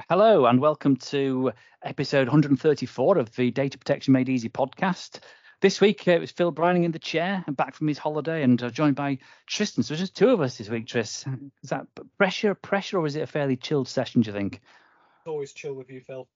Hello and welcome to episode 134 of the Data Protection Made Easy podcast. This week it was Phil Brining in the chair and back from his holiday and joined by Tristan. So just two of us this week, Tris. Is that pressure or is it a fairly chilled session, do you think? It's always chill with you, Phil.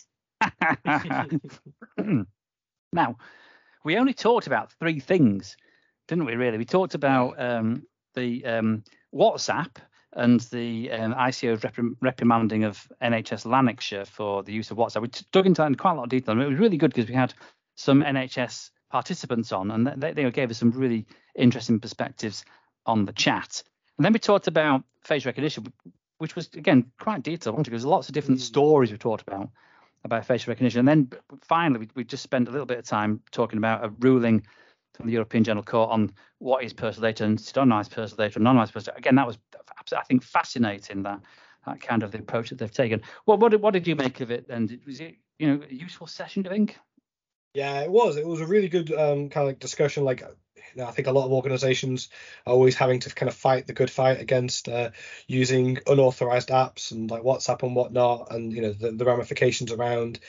Now, we only talked about three things, didn't we, really? We talked about the WhatsApp and the ICO reprimanding of NHS Lanarkshire for the use of WhatsApp. We dug into that in quite a lot of detail. And it was really good because we had some NHS participants on, and they gave us some really interesting perspectives on the chat. And then we talked about face recognition, which was, again, quite detailed, because there's lots of different stories we talked about facial recognition. And then finally, we just spent a little bit of time talking about a ruling from the European General Court on what is personal data and pseudonymized personal data and anonymized personal data. Again, that was, I think, fascinating, that kind of the approach that they've taken. Well, what did you make of it? And was it, a useful session, do you think? Yeah, it was. It was a really good kind of like discussion. Like, I think a lot of organizations are always having to kind of fight the good fight against using unauthorized apps and like WhatsApp and whatnot, and the ramifications around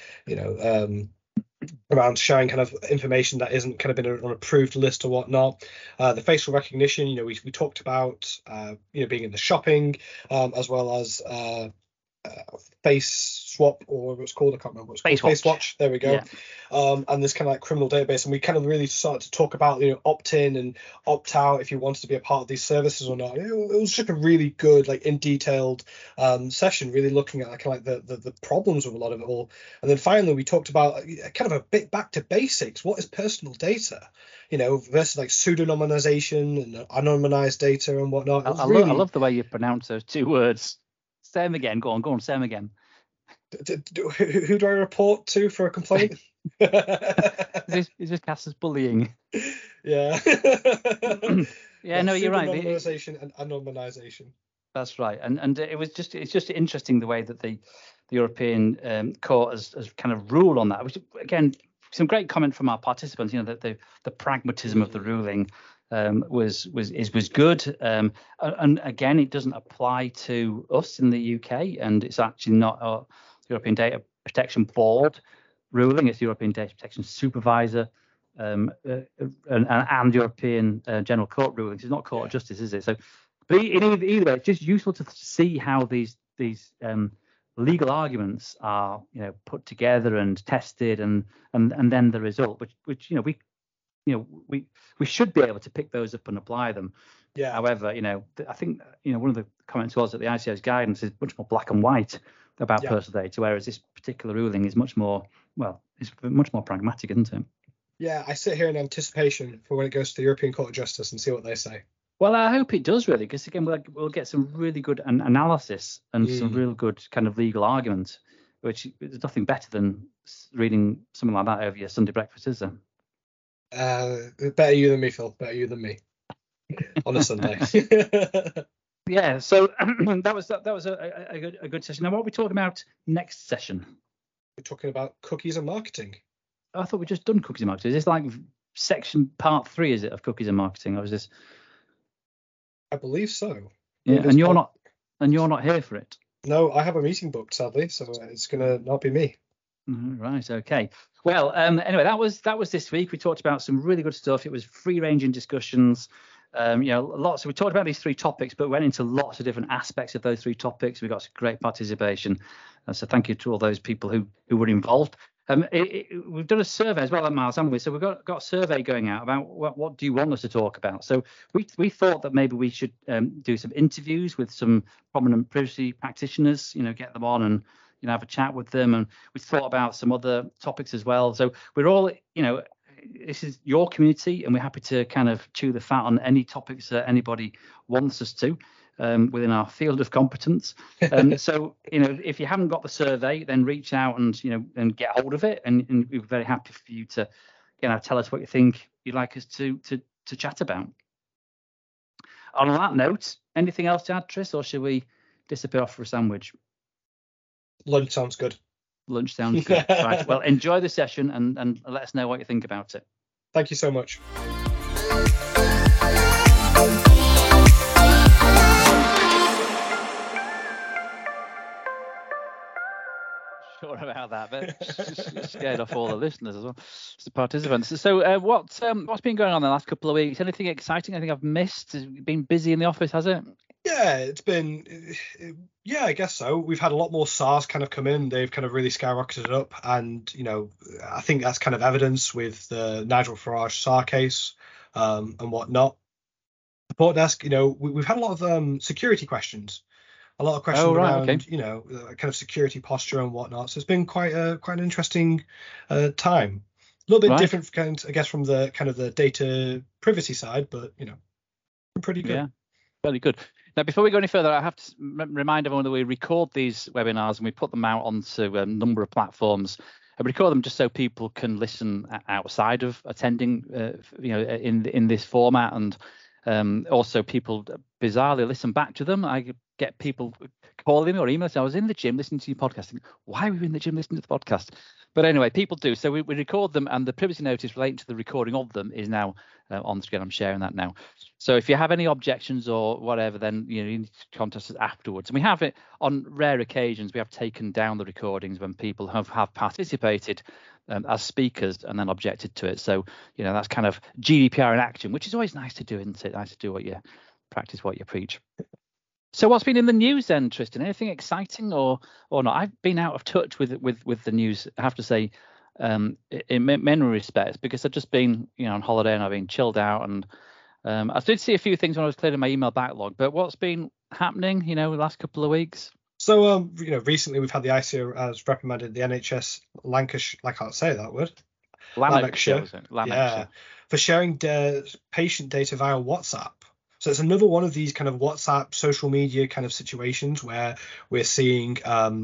around sharing kind of information that isn't kind of been on an approved list or whatnot. The facial recognition, we talked about being in the shopping, as well as face swap, or what it's called, I can't remember what it's called. Face Watch. There we go. Yeah. And this kind of like criminal database, and we kind of really started to talk about opt in and opt out if you wanted to be a part of these services or not. It was just a really good, like, in detailed session, really looking at kind of like the problems with a lot of it all. And then finally we talked about kind of a bit back to basics. What is personal data? Versus like pseudonymization and anonymized data and whatnot. I love the way you pronounce those two words. Say them again. Go on, say them again. Who do I report to for a complaint? Is this classed as bullying? Yeah. Yeah, no, you're right. Anonymization and anonymization. That's right. And it's just interesting the way that the European court has kind of ruled on that. Which, again, some great comment from our participants. That the pragmatism of the ruling was good, and again, it doesn't apply to us in the UK, and it's actually not a European Data Protection Board ruling. It's the European Data Protection Supervisor and European General Court rulings. It's not Court of Justice, is it? So, but either way, it's just useful to see how these legal arguments are put together and tested, and then the result, which we should be able to pick those up and apply them. Yeah. However, I think one of the comments was that the ICO's guidance is much more black and white about personal data, whereas this particular ruling is much more pragmatic, isn't it? Yeah, I sit here in anticipation for when it goes to the European Court of Justice and see what they say. Well, I hope it does, really, because again, we'll get some really good analysis and some real good kind of legal argument, which is nothing better than reading something like that over your Sunday breakfast, is there? Better you than me, Phil. Better you than me on a Sunday. Yeah, so that was a good session. Now, what are we talking about next session? We're talking about cookies and marketing. I thought we'd just done cookies and marketing. Is this like section part 3, is it, of cookies and marketing, or is this? I believe so. Yeah, and you're not here for it. No, I have a meeting booked, sadly, so it's gonna not be me. Right. Okay. Well, anyway, that was this week. We talked about some really good stuff. It was free-ranging discussions. Lots. We talked about these 3 topics, but went into lots of different aspects of those 3 topics. We got some great participation. So thank you to all those people who were involved. We've done a survey as well, Miles, haven't we? So we've got a survey going out about what do you want us to talk about. So we thought that maybe we should do some interviews with some prominent privacy practitioners. Get them on and have a chat with them. And we thought about some other topics as well. So we're all, this is your community, and we're happy to kind of chew the fat on any topics that anybody wants us to. Within our field of competence. So, if you haven't got the survey, then reach out and get hold of it. And we're very happy for you to, tell us what you think you'd like us to chat about. On that note, anything else to add, Tris, or should we disappear off for a sandwich? Lunch sounds good. Lunch sounds good. Right. Well, enjoy the session and let us know what you think about it. Thank you so much. sure about that, but just scared off all the listeners as well, the participants. So what's been going on the last couple of weeks? Anything exciting? I think I've missed. Has it been busy in the office, has it? Yeah, it's been, yeah, I guess so. We've had a lot more SARs kind of come in. They've kind of really skyrocketed up. And, I think that's kind of evidence with the Nigel Farage SAR case and whatnot. Support desk, we've had a lot of security questions. A lot of questions around, okay. Kind of security posture and whatnot. So it's been quite an interesting time. A little bit different, I guess, from the kind of the data privacy side, but, pretty good. Yeah, very good. Now, before we go any further, I have to remind everyone that we record these webinars and we put them out onto a number of platforms. I record them just so people can listen outside of attending, in this format, and also people bizarrely listen back to them. I get people calling me or emailing saying, I was in the gym listening to your podcast. Why were you in the gym listening to the podcast? But anyway, people do. So we record them, and the privacy notice relating to the recording of them is now on the screen. I'm sharing that now. So if you have any objections or whatever, then you need to contact us afterwards. And we have it on rare occasions. We have taken down the recordings when people have participated as speakers and then objected to it. So that's kind of GDPR in action, which is always nice to do, isn't it? Nice to do practice what you preach. So what's been in the news then, Tristan? Anything exciting or not? I've been out of touch with the news, I have to say, in many respects, because I've just been on holiday and I've been chilled out, and I did see a few things when I was clearing my email backlog. But what's been happening, the last couple of weeks? So recently we've had the ICO has reprimanded the NHS Lancashire, I can't say that word. Lanarkshire. Yeah, for sharing patient data via WhatsApp. So it's another one of these kind of WhatsApp social media kind of situations where we're seeing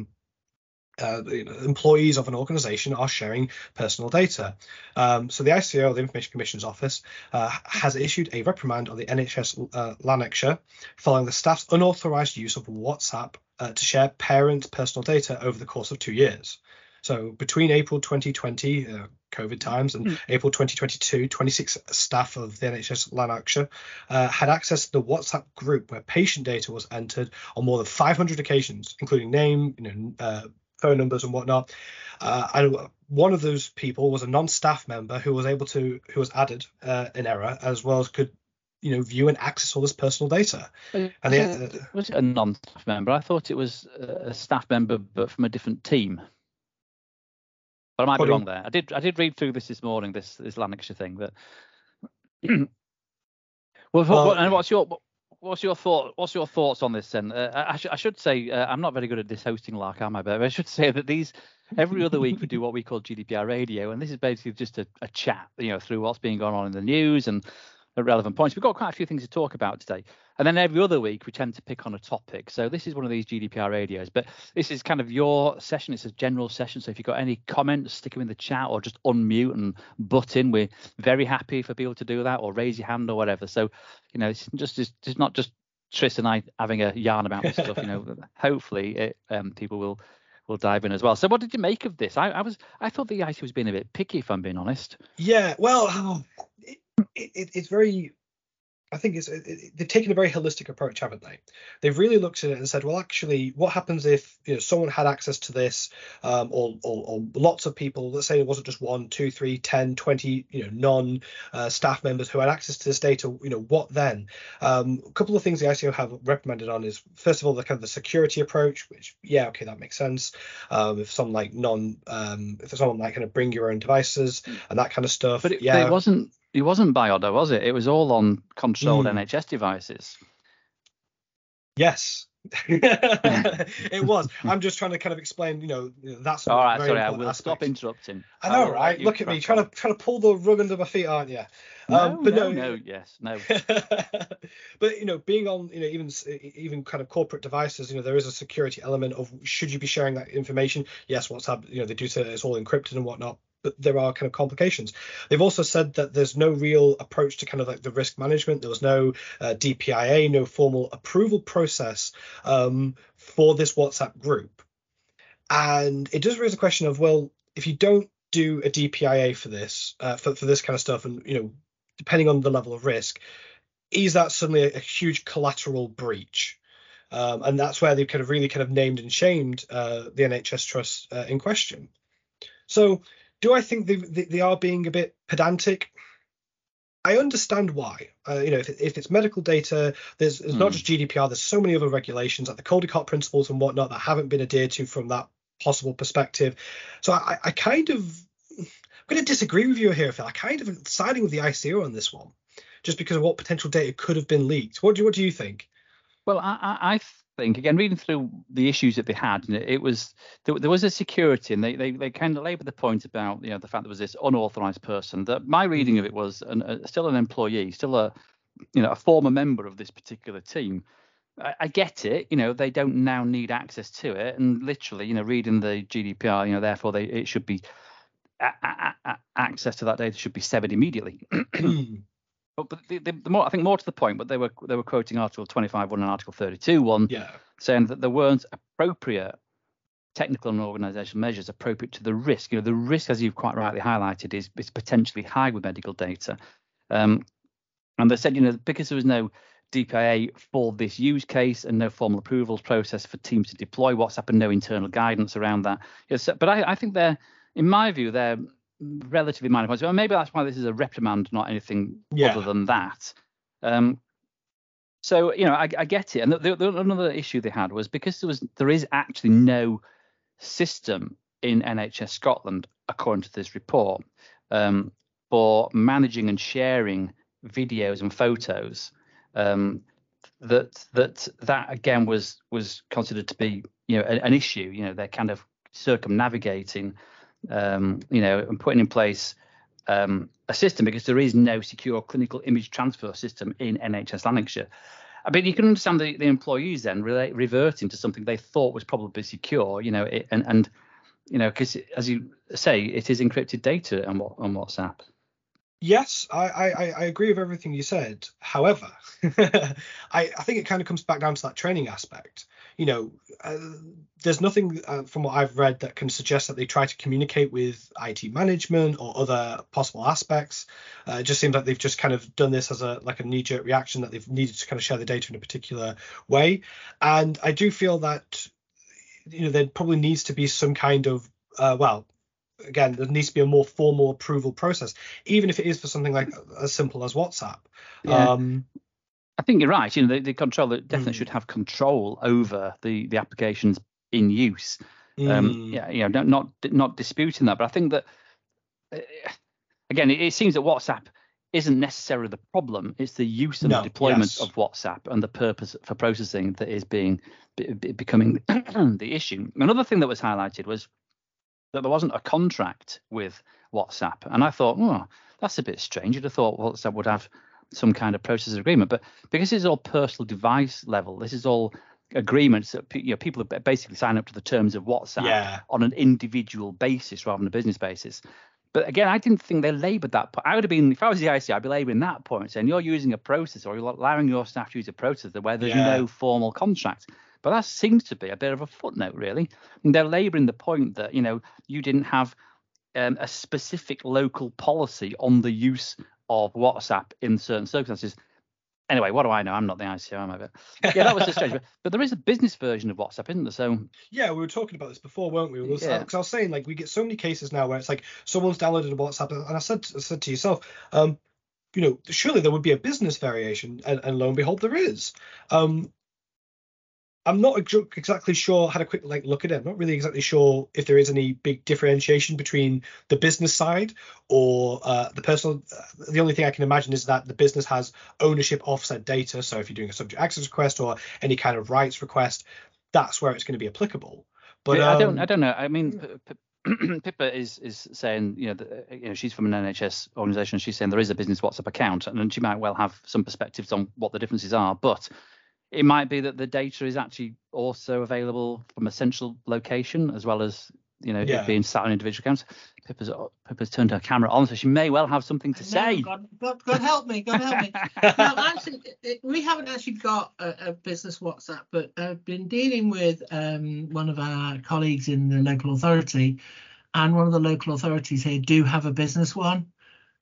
employees of an organization are sharing personal data. So the ICO, the Information Commissioner's Office, has issued a reprimand on the NHS Lanarkshire following the staff's unauthorized use of WhatsApp to share parent personal data over the course of 2 years. So between April 2020, COVID times, and April 2022, 26 staff of the NHS Lanarkshire had access to the WhatsApp group where patient data was entered on more than 500 occasions, including name, phone numbers and whatnot. And one of those people was a non-staff member who was added in error, as well as could view and access all this personal data. Was it a non-staff member? I thought it was a staff member, but from a different team. But I might be wrong there. I did read through this morning, this Lanarkshire thing. But and what's your thoughts on this then? I should say I'm not very good at this hosting lark, am I? But I should say that every other week we do what we call GDPR Radio, and this is basically just a chat, through what's been going on in the news and the relevant points. We've got quite a few things to talk about today. And then every other week we tend to pick on a topic. So this is one of these GDPR radios, but this is kind of your session. It's a general session. So if you've got any comments, stick them in the chat or just unmute and butt in. We're very happy for people to do that, or raise your hand or whatever. So, it's not just Tris and I having a yarn about this stuff. Hopefully people will dive in as well. So what did you make of this? I thought the IC was being a bit picky, if I'm being honest. Yeah, well, it's very, I think they've taken a very holistic approach, haven't they? They've really looked at it and said, well, actually, what happens if someone had access to this, or lots of people, let's say it wasn't just 1, 2, 3, 10, 20, non-staff members who had access to this data, what then? A couple of things the ICO have reprimanded on is, first of all, the kind of the security approach, which, yeah, okay, that makes sense. If someone like kind of bring your own devices and that kind of stuff. But it wasn't. It wasn't Biodo, was it? It was all on controlled NHS devices. Yes, it was. I'm just trying to kind of explain, that's all right. Sorry, I will stop interrupting. I know, right? Look at me, trying to pull the rug under my feet, aren't you? No. But being on, even kind of corporate devices, there is a security element of, should you be sharing that information? Yes, WhatsApp, they do say it's all encrypted and whatnot. But there are kind of complications. They've also said that there's no real approach to kind of like the risk management. There was no DPIA, no formal approval process for this WhatsApp group. And it does raise a question of, well, if you don't do a DPIA for this, for this kind of stuff, and, depending on the level of risk, is that suddenly a huge collateral breach? And that's where they've kind of really kind of named and shamed the NHS Trust in question. So do I think they are being a bit pedantic? I understand why. If it's medical data, there's not just GDPR, there's so many other regulations like the Caldecott principles and whatnot that haven't been adhered to from that possible perspective. So I kind of, I'm going to disagree with you here, Phil. I kind of siding with the ICO on this one, just because of what potential data could have been leaked. What do you think? Well, I think, again, reading through the issues that they had, it was there was a security, and they kind of laboured the point about the fact there was this unauthorised person. That my reading of it was still an employee, still a former member of this particular team. I get it, they don't now need access to it, and literally, reading the GDPR, therefore it should be access to that data should be severed immediately. But the more, I think, more to the point, but they were quoting Article 25.1 and Article 32.1, saying that there weren't appropriate technical and organisational measures appropriate to the risk. The risk, as you've quite rightly highlighted, is potentially high with medical data. And they said, because there was no DPIA for this use case and no formal approvals process for teams to deploy WhatsApp and no internal guidance around that. But I think in my view, they're relatively minor points. Well, maybe that's why this is a reprimand, not anything other than that. So I get it. And another issue they had was because there is actually no system in NHS Scotland, according to this report, for managing and sharing videos and photos. That again was considered to be an issue. They're kind of circumnavigating. And putting in place a system because there is no secure clinical image transfer system in NHS Lanarkshire. I mean, you can understand the employees then reverting to something they thought was probably secure, because as you say, it is encrypted data on WhatsApp. Yes, I agree with everything you said. However, I think it kind of comes back down to that training aspect. There's nothing from what I've read that can suggest that they try to communicate with IT management or other possible aspects. It just seems like they've just kind of done this as a knee-jerk reaction, that they've needed to kind of share the data in a particular way. And I do feel that there probably needs to be some kind of again, there needs to be a more formal approval process, even if it is for something like as simple as WhatsApp. Yeah. I think you're right. The controller definitely should have control over the applications in use. Not disputing that, but I think that again, it seems that WhatsApp isn't necessarily the problem. It's the use and the deployment of WhatsApp and the purpose for processing that is becoming the issue. Another thing that was highlighted was that there wasn't a contract with WhatsApp, and I thought, that's a bit strange. You'd have thought WhatsApp would have some kind of process agreement, but because it's all personal device level, this is all agreements that people are basically signing up to the terms of WhatsApp on an individual basis rather than a business basis. But again, I didn't think they laboured that point. I would have been, if I was the IC, I'd be labouring that point, saying you're using a process or you're allowing your staff to use a process where there's no formal contract. But that seems to be a bit of a footnote, really. And they're labouring the point that you didn't have a specific local policy on the use of WhatsApp in certain circumstances. Anyway, what do I know? I'm not the ICO, am I? But that was just strange. But there is a business version of WhatsApp, isn't there? So we were talking about this before, weren't we? Because I was saying, we get so many cases now where it's like someone's downloaded a WhatsApp, and I said to yourself, surely there would be a business variation, and lo and behold, there is. I'm not exactly sure. Had a quick look at it. I'm not really exactly sure if there is any big differentiation between the business side or the personal. The only thing I can imagine is that the business has ownership of said data. So if you're doing a subject access request or any kind of rights request, that's where it's going to be applicable. But I don't know. I mean, Pippa is saying, she's from an NHS organisation. She's saying there is a business WhatsApp account, and she might well have some perspectives on what the differences are, but it might be that the data is actually also available from a central location as well as it being sat on individual accounts. Pippa's turned her camera on, so she may well have something to say. God help me. No, actually, we haven't actually got a business WhatsApp, but I've been dealing with one of our colleagues in the local authority, and one of the local authorities here do have a business one.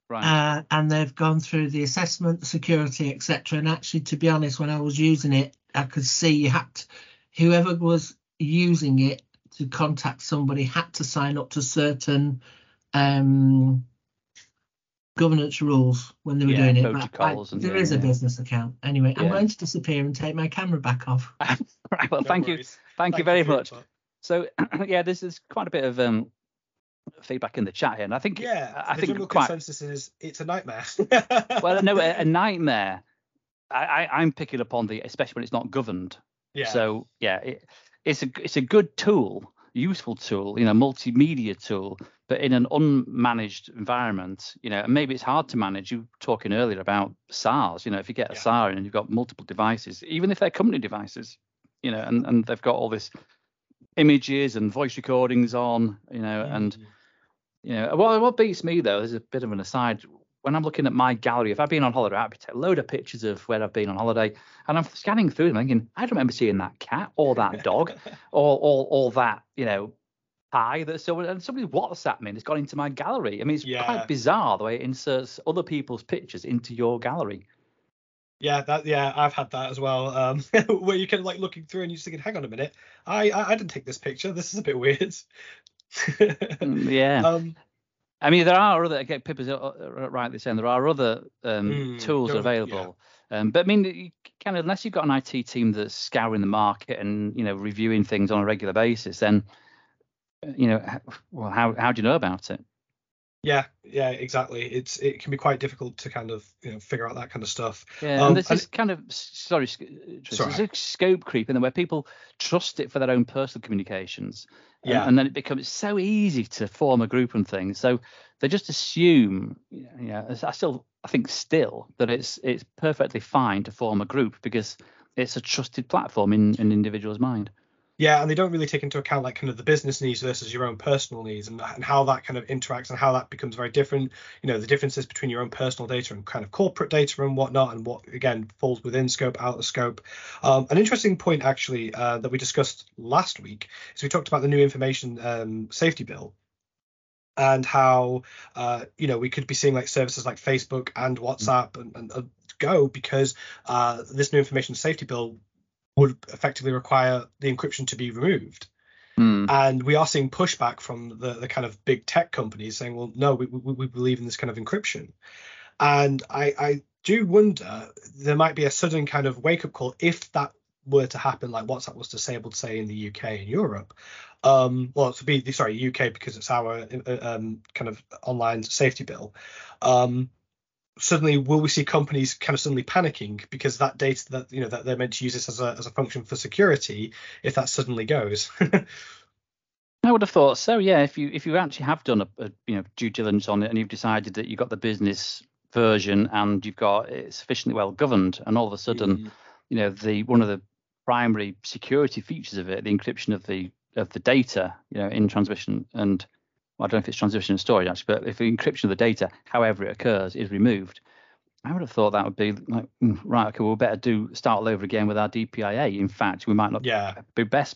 Right. And they've gone through the assessment, the security, etc. And actually, to be honest, when I was using it, I could see you had to, whoever was using it to contact somebody had to sign up to certain governance rules when they were doing it. Protocols. There is a business account. Anyway, I'm Yeah. going to disappear and take my camera back off. Right. Well, thank you very much. So yeah, this is quite a bit of feedback in the chat here, and I think the general consensus is it's a nightmare. Well, no, a nightmare. I'm picking up on especially when it's not governed. Yeah. So yeah, it's a good tool, useful tool, multimedia tool, but in an unmanaged environment, and maybe it's hard to manage. You were talking earlier about SARS. If you get a SAR and you've got multiple devices, even if they're company devices, and they've got all this images and voice recordings on, and what beats me though, there's a bit of an aside. When I'm looking at my gallery, if I've been on holiday, I'll take a load of pictures of where I've been on holiday, and I'm scanning through them thinking, I don't remember seeing that cat or that dog or that, pie that somebody WhatsApped me and it's gone into my gallery. I mean, it's quite bizarre the way it inserts other people's pictures into your gallery. Yeah, I've had that as well. Where you're kind of like looking through and you're just thinking, hang on a minute, I didn't take this picture. This is a bit weird. Yeah. I mean, there are other, again, Pippa's rightly saying there are other tools available. Yeah. But I mean, you kind of, unless you've got an IT team that's scouring the market and, reviewing things on a regular basis, then, well, how do you know about it? Yeah, exactly. It can be quite difficult to kind of figure out that kind of stuff. Yeah, and there's this kind of there's a scope creep in there where people trust it for their own personal communications. And then it becomes so easy to form a group and things. So they just assume, I think still that it's perfectly fine to form a group because it's a trusted platform in an individual's mind. Yeah, and they don't really take into account like kind of the business needs versus your own personal needs and how that kind of interacts and how that becomes very different. The differences between your own personal data and kind of corporate data and whatnot, and what again falls within scope, out of scope. An interesting point actually that we discussed last week is we talked about the new information safety bill and how we could be seeing like services like Facebook and WhatsApp and go because this new information safety bill would effectively require the encryption to be removed. And we are seeing pushback from the kind of big tech companies saying, well, no, we believe in this kind of encryption. And I do wonder, there might be a sudden kind of wake-up call if that were to happen, like WhatsApp was disabled, say, in the UK and Europe. UK because it's our kind of online safety bill. Suddenly will we see companies kind of suddenly panicking because that data that that they're meant to use this as a function for security, if that suddenly goes? I would have thought so, yeah. If you actually have done a due diligence on it and you've decided that you've got the business version and you've got it sufficiently well governed, and all of a sudden one of the primary security features of it, the encryption of the data in transmission and I don't know if it's transmission and storage actually, but if the encryption of the data, however it occurs, is removed, I would have thought that would be like, right, okay, we'll better start all over again with our DPIA. In fact, we might not be best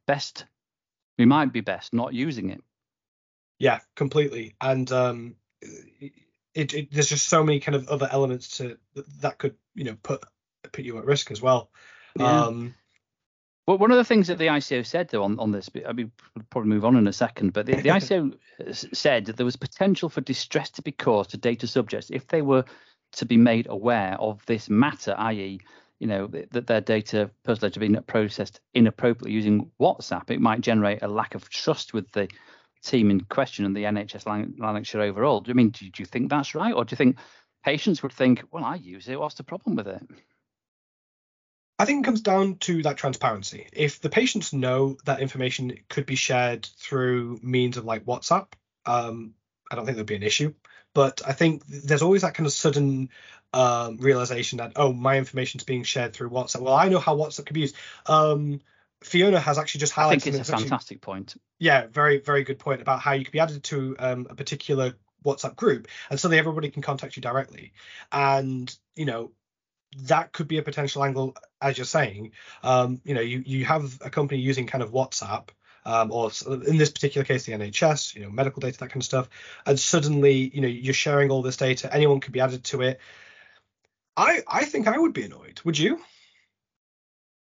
not using it. Yeah, completely. And there's just so many kind of other elements to that could put you at risk as well. Yeah. Well, one of the things that the ICO said, though, on this, I mean, we'll probably move on in a second, but the ICO said that there was potential for distress to be caused to data subjects if they were to be made aware of this matter, i.e., that their personal data being processed inappropriately using WhatsApp. It might generate a lack of trust with the team in question and the NHS Lanarkshire overall. Do you think that's right? Or do you think patients would think, well, I use it, what's the problem with it? I think it comes down to that transparency. If the patients know that information could be shared through means of like WhatsApp, I don't think there'd be an issue. But I think there's always that kind of sudden realization that, oh, my information is being shared through WhatsApp. Well, I know how WhatsApp can be used. Fiona has actually just highlighted. I think it's a fantastic point. Yeah, very, very good point about how you could be added to a particular WhatsApp group and suddenly everybody can contact you directly. And, that could be a potential angle, as you're saying. You have a company using kind of WhatsApp, or in this particular case, the NHS, medical data, that kind of stuff. And suddenly, you're sharing all this data. Anyone could be added to it. I think I would be annoyed. Would you?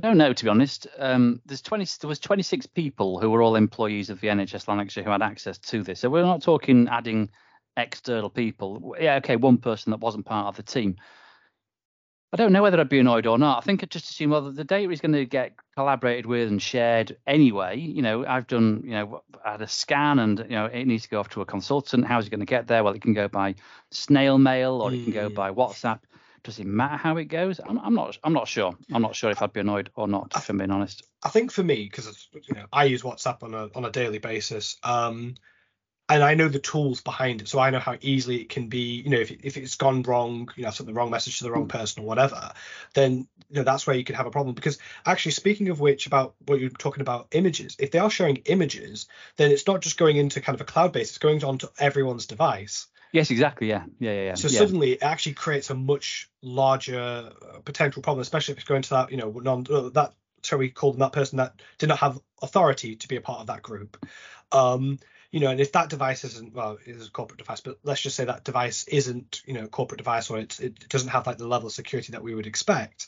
I don't know, to be honest. There was 26 people who were all employees of the NHS Lanarkshire who had access to this. So we're not talking adding external people. Yeah, okay, one person that wasn't part of the team. I don't know whether I'd be annoyed or not. I think I'd just assume, well, the data is going to get collaborated with and shared anyway. I've done, I had a scan and, it needs to go off to a consultant. How's it going to get there? Well, it can go by snail mail or it can go by WhatsApp. Does it matter how it goes? I'm not sure. I'm not sure if I'd be annoyed or not, if I'm being honest. I think for me, because I use WhatsApp on a daily basis, and I know the tools behind it, so I know how easily it can be. If it's gone wrong, sent the wrong message to the wrong person or whatever, then that's where you could have a problem. Because actually, speaking of which, about what you're talking about, images. If they are showing images, then it's not just going into kind of a cloud base; it's going onto everyone's device. Yes, exactly. Yeah. So suddenly it actually creates a much larger potential problem, especially if it's going to that, shall we call them, that person that did not have authority to be a part of that group. And if that device isn't, well, it is a corporate device, but let's just say that device isn't, a corporate device, or it doesn't have like the level of security that we would expect.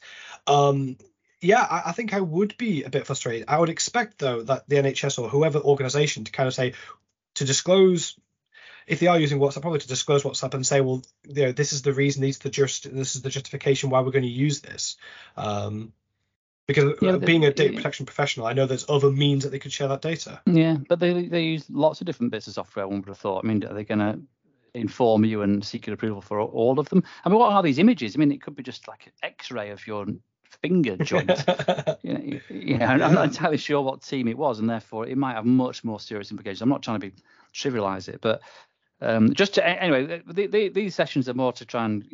I think I would be a bit frustrated. I would expect, though, that the NHS or whoever organization to kind of say, to disclose, if they are using WhatsApp, probably to disclose WhatsApp and say, well, this is the reason, this is the justification why we're going to use this. Because being a data protection professional, I know there's other means that they could share that data. Yeah, but they use lots of different bits of software, one would have thought. I mean, are they going to inform you and seek your approval for all of them? I mean, what are these images? I mean, it could be just like an X-ray of your finger joint. I'm not entirely sure what team it was, and therefore it might have much more serious implications. I'm not trying to trivialize it, but anyway, these sessions are more to try and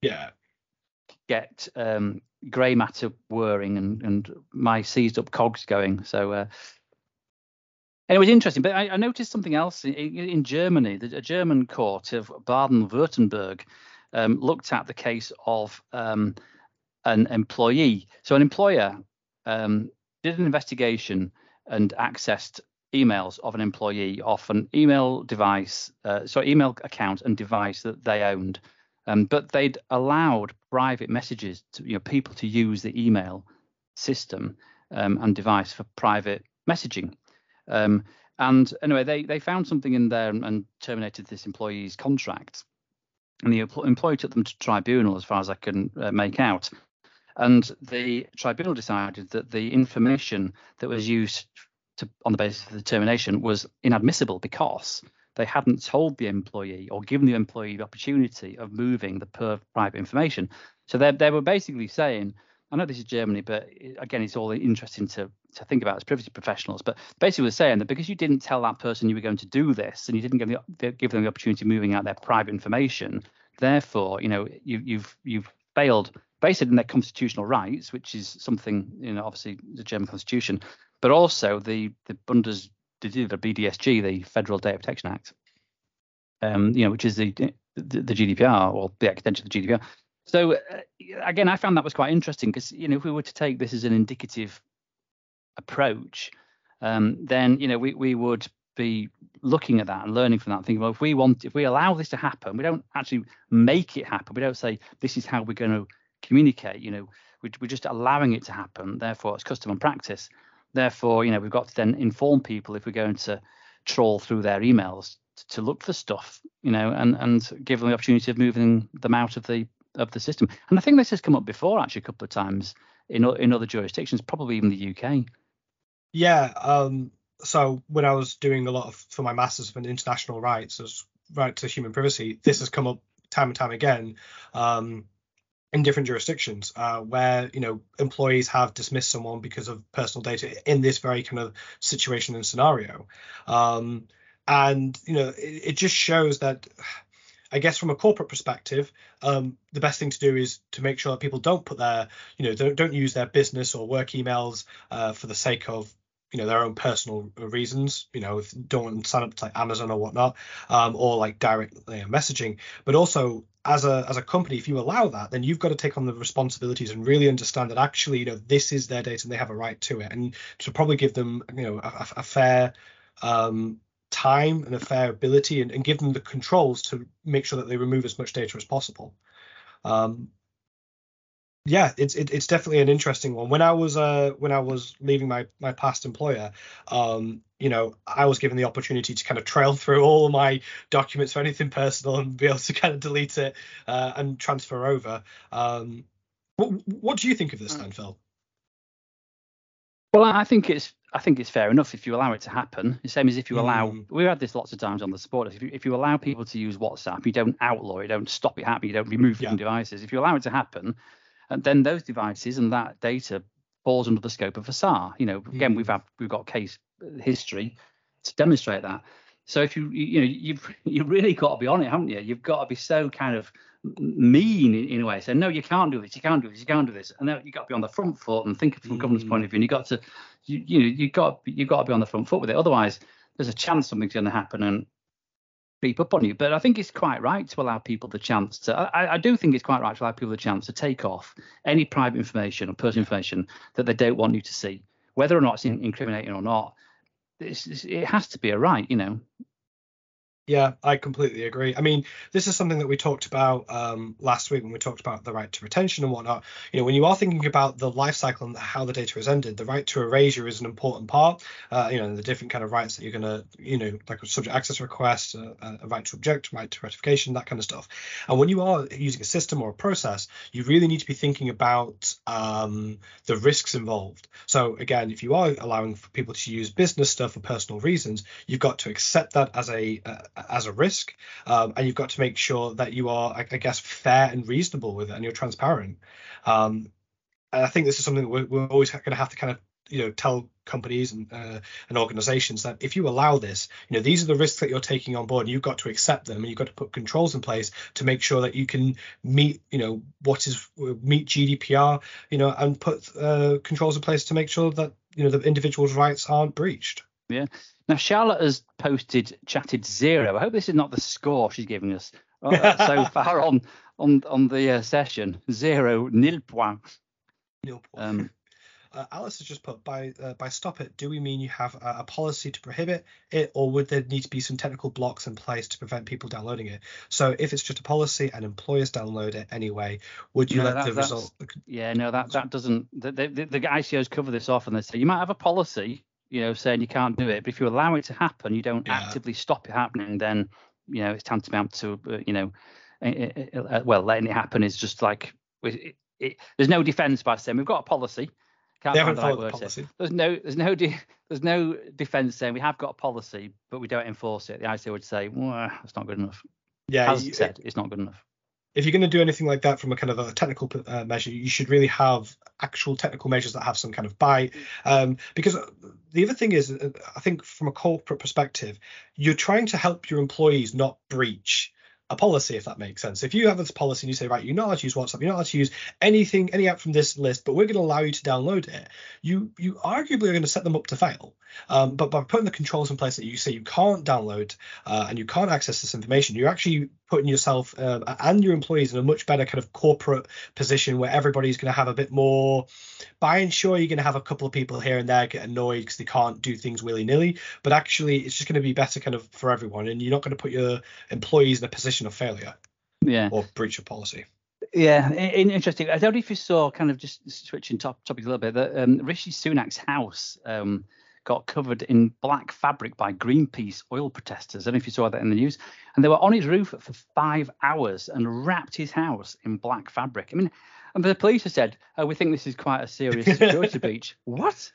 get grey matter whirring and my seized up cogs going. So it was interesting. But I noticed something else in Germany. A German court of Baden-Württemberg looked at the case of an employee. So an employer did an investigation and accessed emails of an employee off an email account and device that they owned. But they'd allowed private messages to people to use the email system and device for private messaging. And anyway, they found something in there and terminated this employee's contract. And the employee took them to tribunal, as far as I can make out. And the tribunal decided that the information that was used on the basis of the termination was inadmissible because they hadn't told the employee or given the employee the opportunity of moving the private information. So they were basically saying, I know this is Germany, but again, it's all interesting to think about as privacy professionals. But basically, we're saying that because you didn't tell that person you were going to do this, and you didn't give them the opportunity of moving out their private information, therefore, you've failed basically in their constitutional rights, which is something, obviously the German constitution, but also the BDSG, the Federal Data Protection Act, which is the GDPR, or the extension of the GDPR. So again, I found that was quite interesting because if we were to take this as an indicative approach, then we would be looking at that and learning from that, and thinking, well, if we allow this to happen, we don't actually make it happen. We don't say this is how we're going to communicate. We're just allowing it to happen. Therefore, it's custom and practice. Therefore, we've got to then inform people if we're going to trawl through their emails to look for stuff, and give them the opportunity of moving them out of the system. And I think this has come up before, actually, a couple of times in other jurisdictions, probably even the UK. Yeah. So when I was doing a lot for my masters of international rights, as right to human privacy, this has come up time and time again. In different jurisdictions where employees have dismissed someone because of personal data in this very kind of situation and scenario, and it just shows that, I guess, from a corporate perspective, the best thing to do is to make sure that people don't put their don't use their business or work emails for the sake of their own personal reasons, if don't want to sign up to like Amazon or whatnot, or like direct messaging. But also as a company, if you allow that, then you've got to take on the responsibilities and really understand that actually, this is their data and they have a right to it, and to probably give them, a fair time and a fair ability, and give them the controls to make sure that they remove as much data as possible. Yeah, it's definitely an interesting one. When I was leaving my past employer, I was given the opportunity to kind of trail through all of my documents for anything personal and be able to kind of delete it and transfer over. What do you think of this then, Phil? Well, I think it's fair enough if you allow it to happen. The same as if you allow. We've had this lots of times on the sport. If you allow people to use WhatsApp, you don't outlaw it, you don't stop it happening, you don't remove it from devices. If you allow it to happen, and then those devices and that data falls under the scope of a SAR. Again, we've got case history to demonstrate that. So if you've really got to be on it, haven't you? You've got to be so kind of mean in a way, saying no, you can't do this, you can't do this, you can't do this, and then you got to be on the front foot and think from a government's point of view. And you got to be on the front foot with it. Otherwise, there's a chance something's going to happen and creep up on you. But I think it's quite right to allow people the chance to. I do think it's quite right to allow people the chance to take off any private information or personal information that they don't want you to see, whether or not it's incriminating or not. It has to be a right, Yeah, I completely agree. I mean, this is something that we talked about last week when we talked about the right to retention and whatnot. When you are thinking about the life cycle and how the data is ended, the right to erasure is an important part. The different kind of rights that you're going to, like a subject access request, a right to object, right to ratification, that kind of stuff. And when you are using a system or a process, you really need to be thinking about the risks involved. So again, if you are allowing for people to use business stuff for personal reasons, you've got to accept that as a risk, and you've got to make sure that you are, I guess, fair and reasonable with it, and you're transparent. And I think this is something that we're always going to have to kind of, tell companies and organizations that if you allow this, these are the risks that you're taking on board, and you've got to accept them, and you've got to put controls in place to make sure that you can meet GDPR, and put controls in place to make sure that the individual's rights aren't breached. Yeah. Now, Charlotte has chatted 0. I hope this is not the score she's giving us so far on the session. 0, nil point. Nil point. Alice has just put, by stop it, do we mean you have a policy to prohibit it, or would there need to be some technical blocks in place to prevent people downloading it? So if it's just a policy and employers download it anyway, would you let the result? Yeah, no, that doesn't. The ICOs cover this off, and they say you might have a policy, saying you can't do it, but if you allow it to happen, you don't actively stop it happening, then it's tantamount to letting it happen is just like there's no defence by saying we've got a policy. They haven't followed the policy. There's no defence saying we have got a policy, but we don't enforce it. The ICO would say, well, that's not good enough. Yeah, as said, it's not good enough. If you're going to do anything like that from a kind of a technical measure, you should really have actual technical measures that have some kind of bite. Because the other thing is, I think from a corporate perspective, you're trying to help your employees not breach a policy, if that makes sense. If you have this policy and you say, right, you're not allowed to use WhatsApp, you're not allowed to use any app from this list, but we're going to allow you to download it, you arguably are going to set them up to fail. But by putting the controls in place that you say you can't download and you can't access this information, you're actually putting yourself and your employees in a much better kind of corporate position where everybody's going to have a bit more buy-in. Sure, you're going to have a couple of people here and there get annoyed because they can't do things willy-nilly, but actually it's just going to be better kind of for everyone, and you're not going to put your employees in a position of failure or breach of policy. Yeah, interesting. I don't know if you saw, kind of just switching topics a little bit, that Rishi Sunak's house got covered in black fabric by Greenpeace oil protesters. I don't know if you saw that in the news. And they were on his roof for 5 hours and wrapped his house in black fabric. I mean, and the police have said, we think this is quite a serious security breach. What?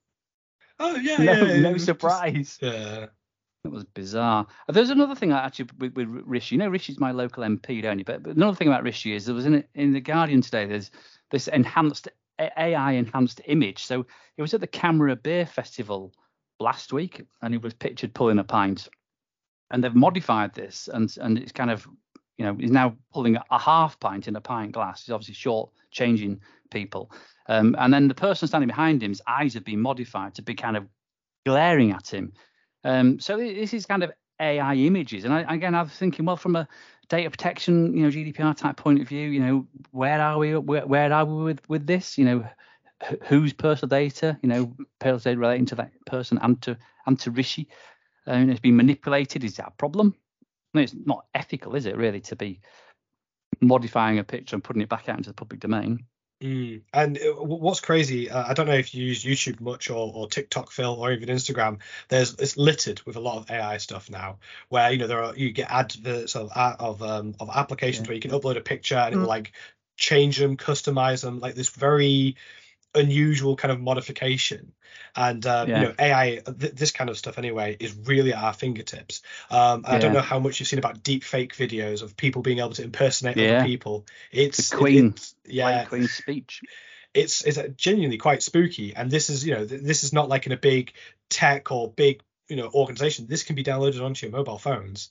Oh, yeah. No surprise. Yeah. It was bizarre. There's another thing actually with Rishi. Rishi's my local MP, don't you? But another thing about Rishi is there was in the Guardian today, there's this enhanced AI enhanced image. So he was at the Camera Beer Festival last week and he was pictured pulling a pint, and they've modified this and it's kind of, he's now pulling a half pint in a pint glass. He's obviously short changing people. And then the person standing behind him's eyes have been modified to be kind of glaring at him. So this is kind of AI images. And I was thinking, well, from a data protection, GDPR type point of view, where are we with this? Whose personal data, personal data relating to that person and to Rishi, it's been manipulated. Is that a problem? I mean, it's not ethical, is it, really, to be modifying a picture and putting it back out into the public domain? And what's crazy, I don't know if you use YouTube much or TikTok, Phil, or even Instagram. It's littered with a lot of AI stuff now, where you get adverts of applications where you can upload a picture and it will like change them, customize them, like this very unusual kind of modification. And AI, this kind of stuff anyway, is really at our fingertips. I don't know how much you've seen about deep fake videos of people being able to impersonate other people. It's the Queen's speech. It's genuinely quite spooky. And this is this is not like in a big tech or big organization. This can be downloaded onto your mobile phones.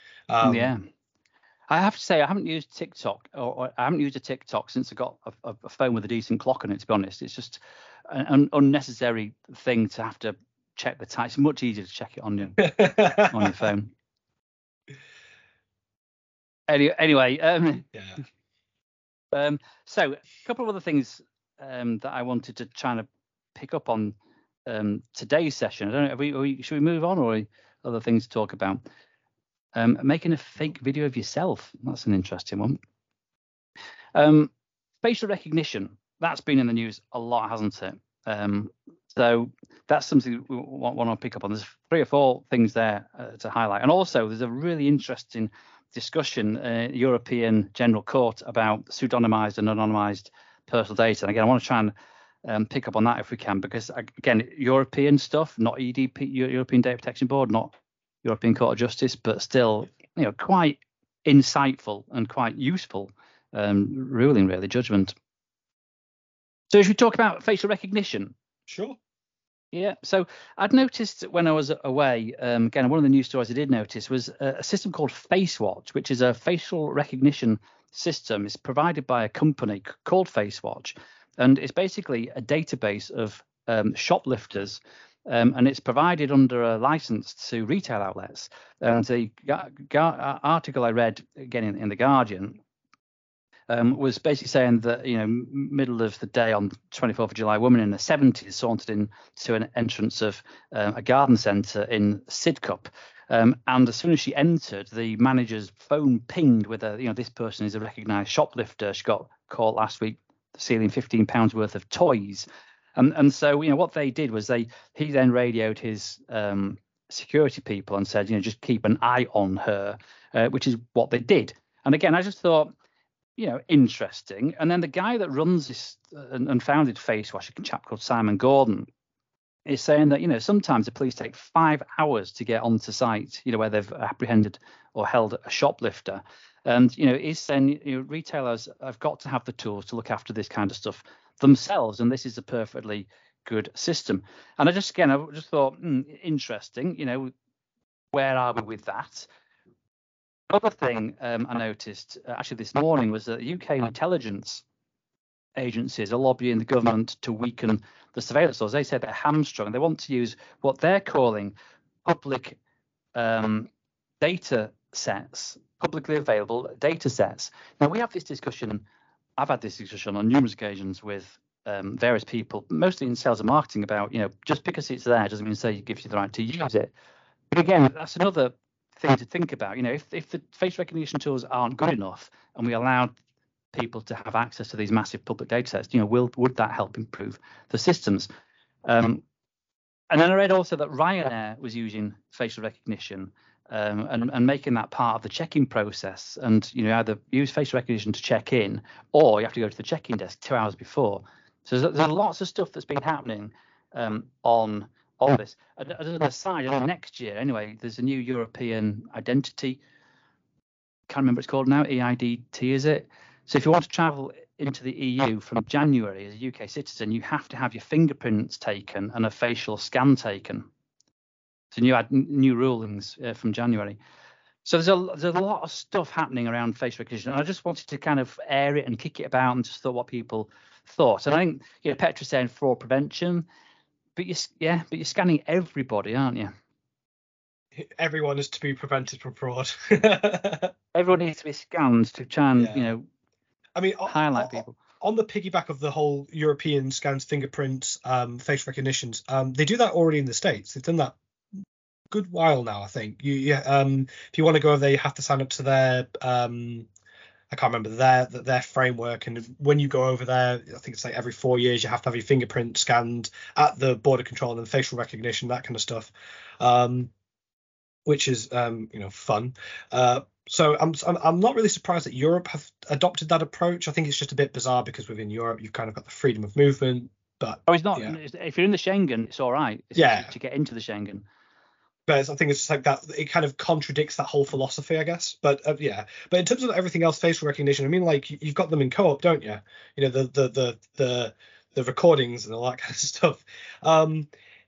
I have to say, I haven't used TikTok, or I haven't used a TikTok since I got a phone with a decent clock on it, to be honest. It's just an unnecessary thing to have to check the time. It's much easier to check it on your phone. Anyway, so a couple of other things that I wanted to try to pick up on today's session. I don't know, should we move on, or other things to talk about? Making a fake video of yourself. That's an interesting one. Facial recognition. That's been in the news a lot, hasn't it? So that's something we want to pick up on. There's 3 or 4 things there to highlight. And also, there's a really interesting discussion in European General Court about pseudonymized and anonymized personal data. And again, I want to try and pick up on that if we can, because, again, European stuff, not EDP, European Data Protection Board, not European Court of Justice, but still, quite insightful and quite useful ruling, really, judgment. So if we talk about facial recognition. Sure. Yeah. So I'd noticed when I was away, again, one of the news stories I did notice was a system called FaceWatch, which is a facial recognition system. It's provided by a company called FaceWatch, and it's basically a database of shoplifters. And it's provided under a license to retail outlets. The article I read, again, in The Guardian, was basically saying that, middle of the day on 24th of July, a woman in her 70s sauntered into an entrance of a garden centre in Sidcup. And as soon as she entered, the manager's phone pinged with this person is a recognised shoplifter. She got caught last week stealing £15 worth of toys. And so, what they did was he then radioed his security people and said, just keep an eye on her, which is what they did. And again, I just thought, interesting. And then the guy that runs this and founded FaceWatch, a chap called Simon Gordon, is saying that, sometimes the police take 5 hours to get onto site, where they've apprehended or held a shoplifter. And, he's saying, retailers have got to have the tools to look after this kind of stuff themselves, and this is a perfectly good system. And I just thought, interesting, where are we with that? Other thing I noticed actually this morning was that UK intelligence agencies are lobbying the government to weaken the surveillance laws. They say they're hamstrung. They want to use what they're calling public data sets, publicly available data sets. Now, we have this discussion. I've had this discussion on numerous occasions with various people, mostly in sales and marketing, about, just because it's there doesn't mean it gives you the right to use it. But again, that's another thing to think about. If the face recognition tools aren't good enough and we allowed people to have access to these massive public data sets, would that help improve the systems? And then I read also that Ryanair was using facial recognition and making that part of the check-in process. And either use facial recognition to check in, or you have to go to the check-in desk 2 hours before. So there's lots of stuff that's been happening on this. As an aside, next year anyway, there's a new European identity. Can't remember what it's called now. EIDT, is it? So if you want to travel into the EU from January as a UK citizen, you have to have your fingerprints taken and a facial scan taken. So new rulings from January. So there's a lot of stuff happening around face recognition. And I just wanted to kind of air it and kick it about and just thought what people thought. And I think Petra's saying fraud prevention, but you're scanning everybody, aren't you? Everyone is to be prevented from fraud. Everyone needs to be scanned to try and highlight people. On the piggyback of the whole European scans, fingerprints, face recognitions, they do that already in the States. They've done that good while now, I think. If you want to go over there, you have to sign up to their I I can't remember their framework. And when you go over there, I think it's like every 4 years you have to have your fingerprint scanned at the border control and facial recognition, that kind of stuff, which is fun. So I'm not really surprised that Europe have adopted that approach. I think it's just a bit bizarre because within Europe you've kind of got the freedom of movement. But it's not. Yeah. If you're in the Schengen, it's all right. It's to get into the Schengen. But I think it's just like that. It kind of contradicts that whole philosophy, I guess. But But in terms of everything else, facial recognition, I mean, like you've got them in co-op, don't you? You know, the recordings and all that kind of stuff. I'm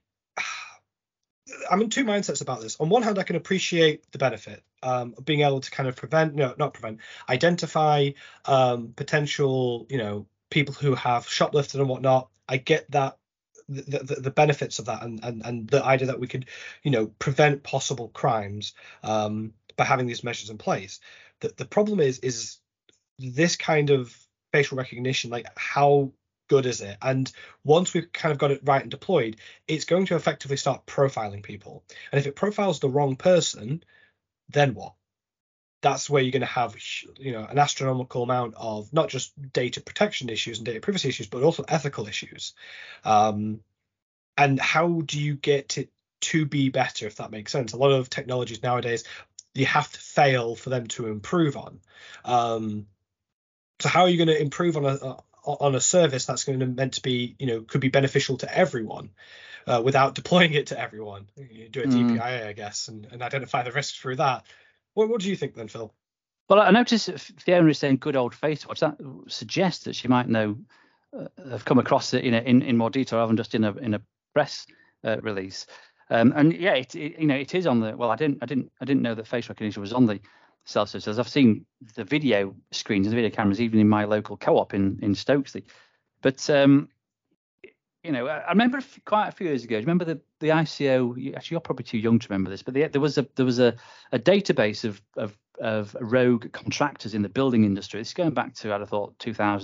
in two mindsets about this. On one hand, I can appreciate the benefit of being able to kind of identify potential, people who have shoplifted and whatnot. I get that. The benefits of that and the idea that we could prevent possible crimes by having these measures in place. The problem is this kind of facial recognition, like how good is it? And once we've kind of got it right and deployed, it's going to effectively start profiling people. And if it profiles the wrong person, then what? That's where you're going to have, an astronomical amount of not just data protection issues and data privacy issues, but also ethical issues. And how do you get it to be better, if that makes sense? A lot of technologies nowadays, you have to fail for them to improve on. So how are you going to improve on a service that's going to meant to be, could be beneficial to everyone without deploying it to everyone? You do a DPIA, I guess, and identify the risks through that. What do you think then, Phil? Well, I noticed Fiona is saying good old FaceWatch. That suggests that she might have come across it in more detail rather than just in a press release. And yeah, it is on the. Well, I didn't know that face recognition was on the self-service. I've seen the video screens and the video cameras even in my local co-op in Stokesley. But I remember quite a few years ago. Do you remember the ICO? Actually, you're probably too young to remember this, but there was a database of rogue contractors in the building industry. It's going back to, I'd have thought,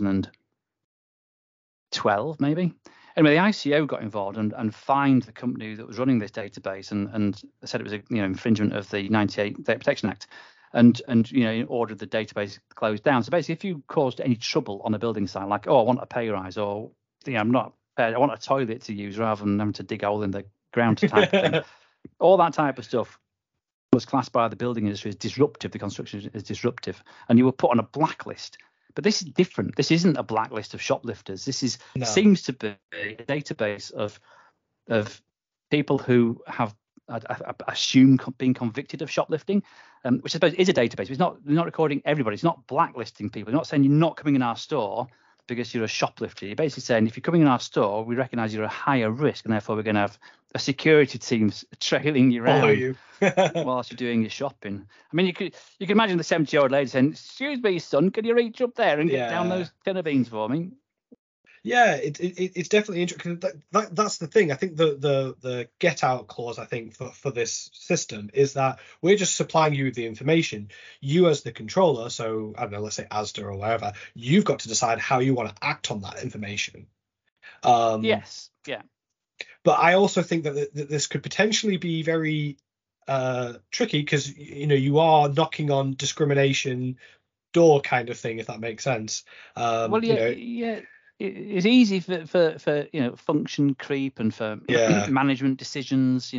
2012 maybe. Anyway, the ICO got involved and fined the company that was running this database and said it was infringement of the 98 Data Protection Act. And ordered the database closed down. So basically, if you caused any trouble on a building site, like, I want a pay rise, or I want a toilet to use rather than having to dig a hole in the ground type thing. All that type of stuff was classed by the building industry as disruptive. The construction is disruptive, and you were put on a blacklist. But this is different. This isn't a blacklist of shoplifters. This seems to be a database of people who have, I assume, being convicted of shoplifting, which I suppose is a database. It's not recording everybody. It's not blacklisting people. It's not saying you're not coming in our store because you're a shoplifter. You're basically saying if you're coming in our store, we recognise you're a higher risk, and therefore we're going to have a security team trailing you around whilst you're doing your shopping. I mean, you could imagine the 70-year-old lady saying, "Excuse me, son, can you reach up there and get down those dinner beans for me?" Yeah, it's definitely interesting. That's the thing. I think the get out clause, I think, for this system is that we're just supplying you with the information. You as the controller, so I don't know, let's say Asda or wherever, you've got to decide how you want to act on that information. Yes, yeah. But I also think that this could potentially be very tricky because you are knocking on discrimination door kind of thing, if that makes sense. Yeah. It's easy for function creep and for management decisions.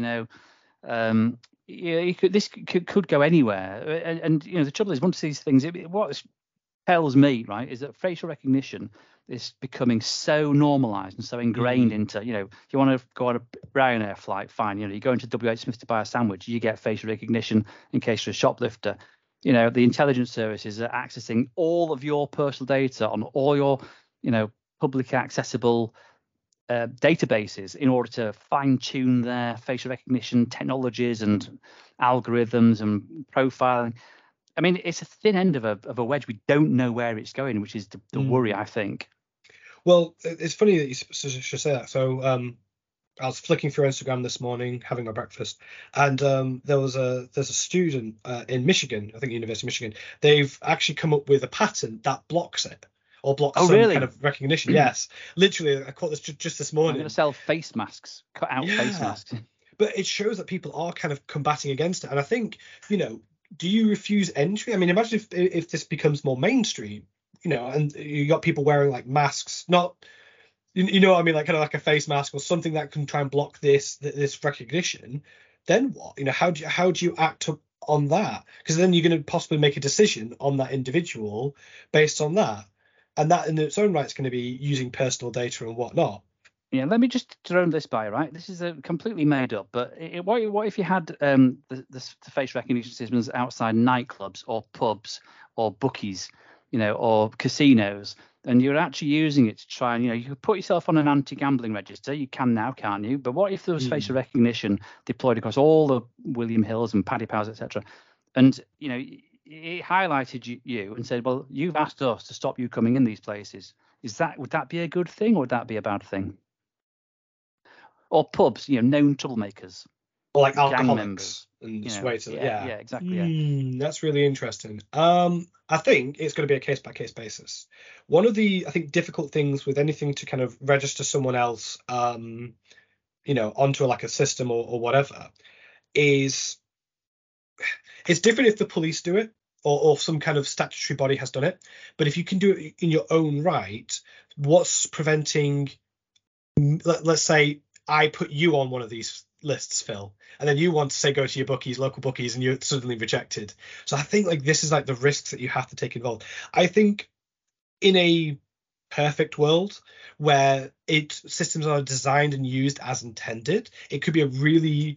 This could go anywhere. And the trouble is, once these things, what tells me, right, is that facial recognition is becoming so normalized and so ingrained into, if you want to go on a Ryanair flight, fine. You go into WH Smith to buy a sandwich, you get facial recognition in case you're a shoplifter. The intelligence services are accessing all of your personal data on all your, publicly accessible databases in order to fine-tune their facial recognition technologies and algorithms and profiling. I mean, it's a thin end of a wedge. We don't know where it's going, which is the worry, I think. Well, it's funny that you should say that. So I was flicking through Instagram this morning, having my breakfast, and there's a student in Michigan, I think University of Michigan. They've actually come up with a patent that blocks it. Or blocks some kind of recognition. Yes, literally, I caught this just this morning. I'm going to sell face masks, cut out face masks. But it shows that people are kind of combating against it, and I think do you refuse entry? I mean, imagine if this becomes more mainstream, and you got people wearing like masks, not, you know what I mean, like kind of like a face mask or something that can try and block this recognition. Then what? How do you act on that? Because then you're going to possibly make a decision on that individual based on that, and that in its own right is going to be using personal data and whatnot. Yeah, let me just throw this by, right? This is completely made up, but what if you had the face recognition systems outside nightclubs or pubs or bookies, or casinos, and you're actually using it to try and, you could put yourself on an anti-gambling register. You can now, can't you? But what if there was facial recognition deployed across all the William Hills and Paddy Powers, etc., and it highlighted you and said, well, you've asked us to stop you coming in these places. Would that be a good thing, or would that be a bad thing? Or pubs, known troublemakers, or like alcoholics and yeah, exactly. Yeah. That's really interesting. I think it's going to be a case by case basis. One of the, I think, difficult things with anything to kind of register someone else, onto like a system or whatever, is it's different if the police do it or some kind of statutory body has done it. But if you can do it in your own right, what's preventing? Let's say I put you on one of these lists, Phil, and then you want to say go to your local bookies, and you're suddenly rejected. So I think like this is like the risks that you have to take involved. I think in a perfect world where systems are designed and used as intended, it could be a really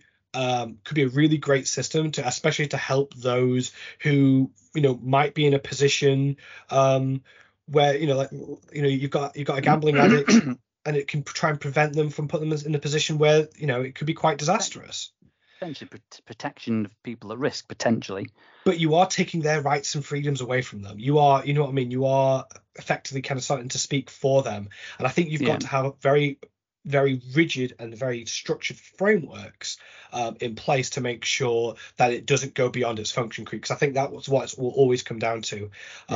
great system especially to help those who might be in a position where you've got a gambling addict. And it can try and prevent them from putting them in a position where, it could be quite disastrous. Potentially protection of people at risk, potentially. But you are taking their rights and freedoms away from them. You are, you know what I mean? You are effectively kind of starting to speak for them. And I think you've got to have very, very rigid and very structured frameworks in place to make sure that it doesn't go beyond its function creep. Because I think that's what it will always come down to.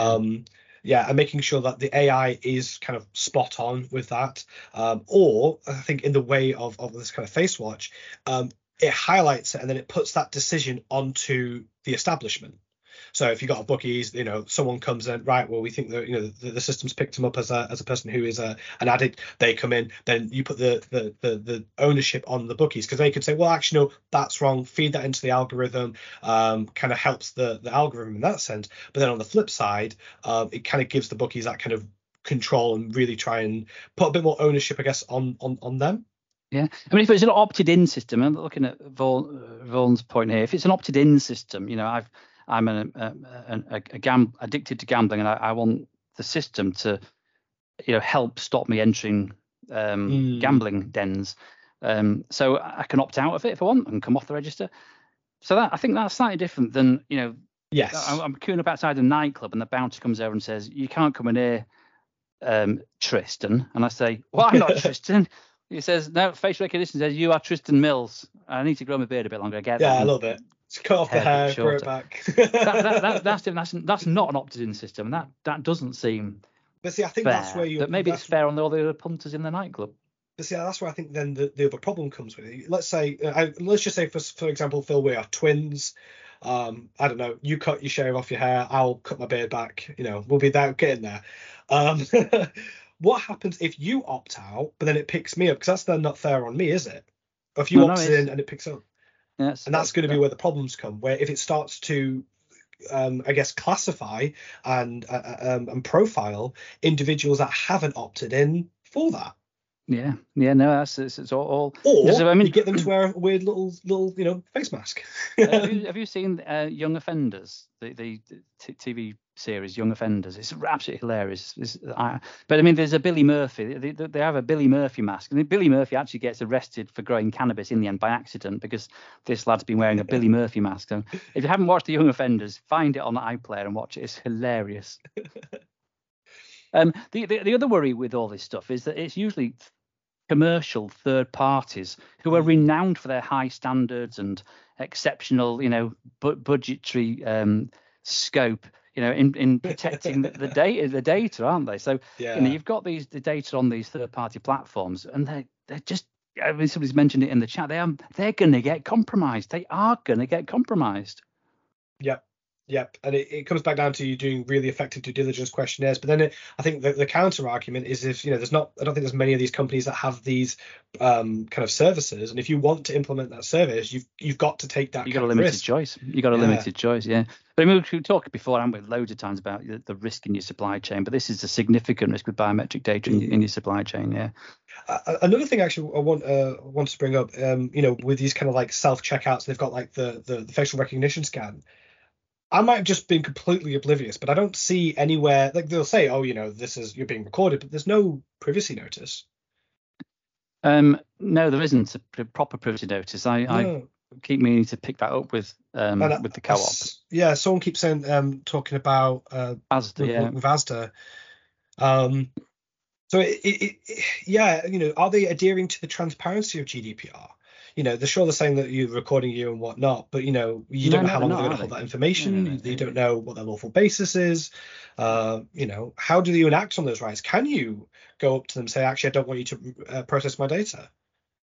And making sure that the AI is kind of spot on with that. Or I think in the way of this kind of face watch, it highlights it and then it puts that decision onto the establishment. So if you got a bookies, someone comes in, right, well, we think that, the system's picked them up as a person who is an addict. They come in, then you put the ownership on the bookies, because they could say, well, actually, no, that's wrong. Feed that into the algorithm, kind of helps the algorithm in that sense. But then on the flip side, it kind of gives the bookies that kind of control and really try and put a bit more ownership, I guess, on them. Yeah, I mean, if it's an opted-in system, I'm looking at Vaughan's point here. If it's an opted-in system, I'm addicted to gambling, and I want the system to, help stop me entering gambling dens. So I can opt out of it if I want and come off the register. So I think that's slightly different than, Yes. I'm queuing up outside a nightclub and the bouncer comes over and says, you can't come in here, Tristan. And I say, well, I'm not Tristan. He says, no, facial recognition says you are Tristan Mills. I need to grow my beard a bit longer. I get that. Yeah, a little bit. Just cut off the hair, grow it back. that's not an opted-in system, and that doesn't seem. But see, I think fair, that's where but maybe it's fair on all the other punters in the nightclub. But see, that's where I think then the other problem comes with it. Let's just say for example, Phil, we are twins. I don't know. You cut your shave off your hair. I'll cut my beard back. We'll be there getting there. What happens if you opt out, but then it picks me up? Because that's then not fair on me, is it? Or if you opt in and it picks up. Yes, and that's going to be where the problems come, where if it starts to, I guess, classify and profile individuals that haven't opted in for that. Yeah, no, it's all. Or you get them to wear a weird little face mask. have you seen Young Offenders, the TV series Young Offenders? It's absolutely hilarious. But I mean, there's a Billy Murphy. They have a Billy Murphy mask, and Billy Murphy actually gets arrested for growing cannabis in the end by accident because this lad's been wearing a Billy Murphy mask. So if you haven't watched the Young Offenders, find it on the iPlayer and watch it. It's hilarious. The other worry with all this stuff is that it's usually commercial third parties who are renowned for their high standards and exceptional, budgetary scope, in protecting the data, aren't they? So, you've got the data on these third party platforms, and they're just. I mean, somebody's mentioned it in the chat. They're going to get compromised. They are going to get compromised. Yeah, Yep, and it comes back down to you doing really effective due diligence questionnaires. But then I think the counter argument is if I don't think there's many of these companies that have these kind of services, and if you want to implement that service, you've got to take that. You got a limited choice. You got a limited choice, yeah. But I mean, we talked before, haven't we, loads of times about the risk in your supply chain, but this is a significant risk with biometric data in your supply chain, yeah. Another thing actually I want to bring up, with these kind of like self checkouts, they've got like the facial recognition scan. I might have just been completely oblivious, but I don't see anywhere like they'll say, "Oh, you're being recorded," but there's no privacy notice. No, there isn't a proper privacy notice. I keep meaning to pick that up with the co-op. Yeah, someone keeps saying talking about Asda, with Asda. So are they adhering to the transparency of GDPR? They're saying that you're recording you and whatnot, but you don't know how long they're going to hold that information. You don't know what their lawful basis is. How do you enact on those rights? Can you go up to them and say, actually, I don't want you to process my data?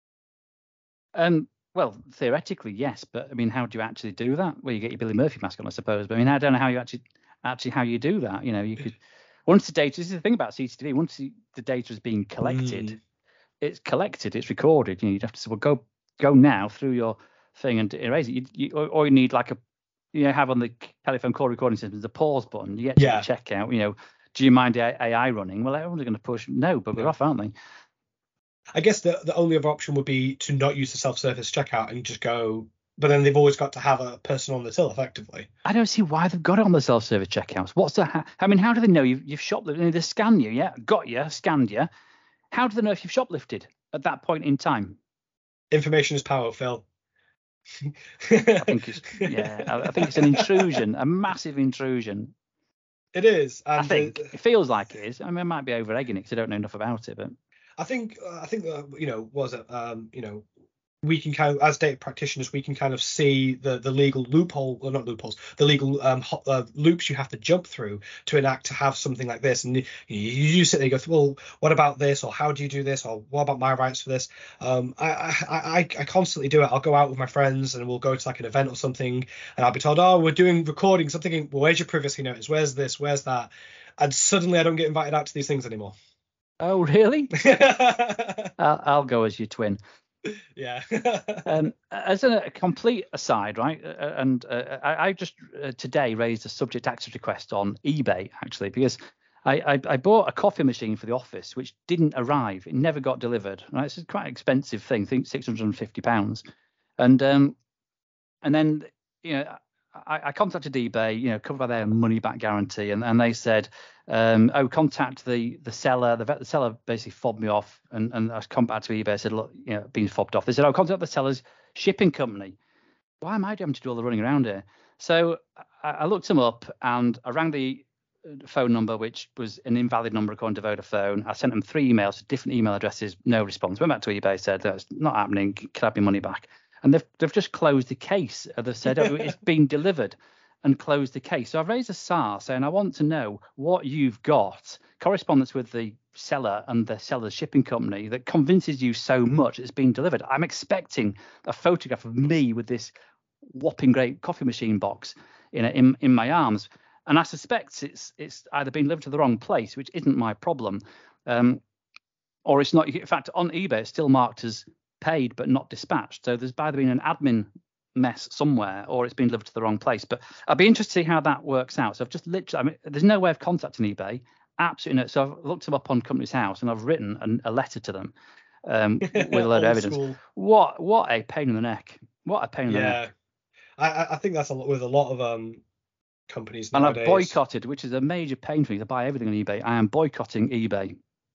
Well, theoretically, yes, but I mean, how do you actually do that? Well, you get your Billy Murphy mask on, I suppose. But I mean, I don't know how you actually how you do that. You could once the data. This is the thing about CCTV. Once the data is being collected, it's collected, it's recorded. You'd have to say, well, go now through your thing and erase it. Or you need like have on the telephone call recording system the pause button. You get to the checkout. Do you mind AI running? Well, everyone's going to push no, but we're off, aren't they? I guess the only other option would be to not use the self-service checkout and just go. But then they've always got to have a person on the till, effectively. I don't see why they've got it on the self-service checkouts. I mean, how do they know you've shoplifted? They scan you, got you, scanned you. How do they know if you've shoplifted at that point in time? Information is power, Phil. I think it's an intrusion, a massive intrusion. It is. And I think it feels like it is. I mean, I might be over egging it because I don't know enough about it, but I think we can kind of, as data practitioners, we can kind of see the legal loophole, or not loopholes, the legal loops you have to jump through to enact to have something like this. And you sit there and go, well, what about this? Or how do you do this? Or what about my rights for this? I constantly do it. I'll go out with my friends and we'll go to like an event or something, and I'll be told, oh, we're doing recordings. I'm thinking, well, where's your privacy notice? Where's this? Where's that? And suddenly I don't get invited out to these things anymore. Oh, really? I'll go as your twin. Yeah. As a complete aside, right? And I just today raised a subject access request on eBay, actually, because I bought a coffee machine for the office, which didn't arrive. It never got delivered. Right? It's quite an expensive thing. I think £650. And then, I contacted eBay, covered by their money back guarantee, and they said, contact the seller. The seller basically fobbed me off, and I come back to eBay. I said, look, being fobbed off. They said, contact the seller's shipping company. Why am I having to do all the running around here? So I looked them up and I rang the phone number, which was an invalid number according to Vodafone. I sent them 3 emails to different email addresses, no response. Went back to eBay, said, that's not happening. Can I have my money back? And they've just closed the case. They've said, it's been delivered, and closed the case. So I've raised a SAR saying I want to know what you've got, correspondence with the seller and the seller's shipping company that convinces you so much it's been delivered. I'm expecting a photograph of me with this whopping great coffee machine box in my arms. And I suspect it's either been delivered to the wrong place, which isn't my problem, or it's not. In fact, on eBay, it's still marked as paid but not dispatched. So there's either been an admin mess somewhere or it's been delivered to the wrong place. But I'd be interested to see how that works out. So I've just literally, there's no way of contacting eBay. Absolutely no. So I've looked them up on Companies House and I've written a letter to them with a load of evidence. School. What a pain in the neck. What a pain in the neck. I think that's a lot with a lot of companies nowadays. And I've boycotted, which is a major pain for me to buy everything on eBay. I am boycotting eBay.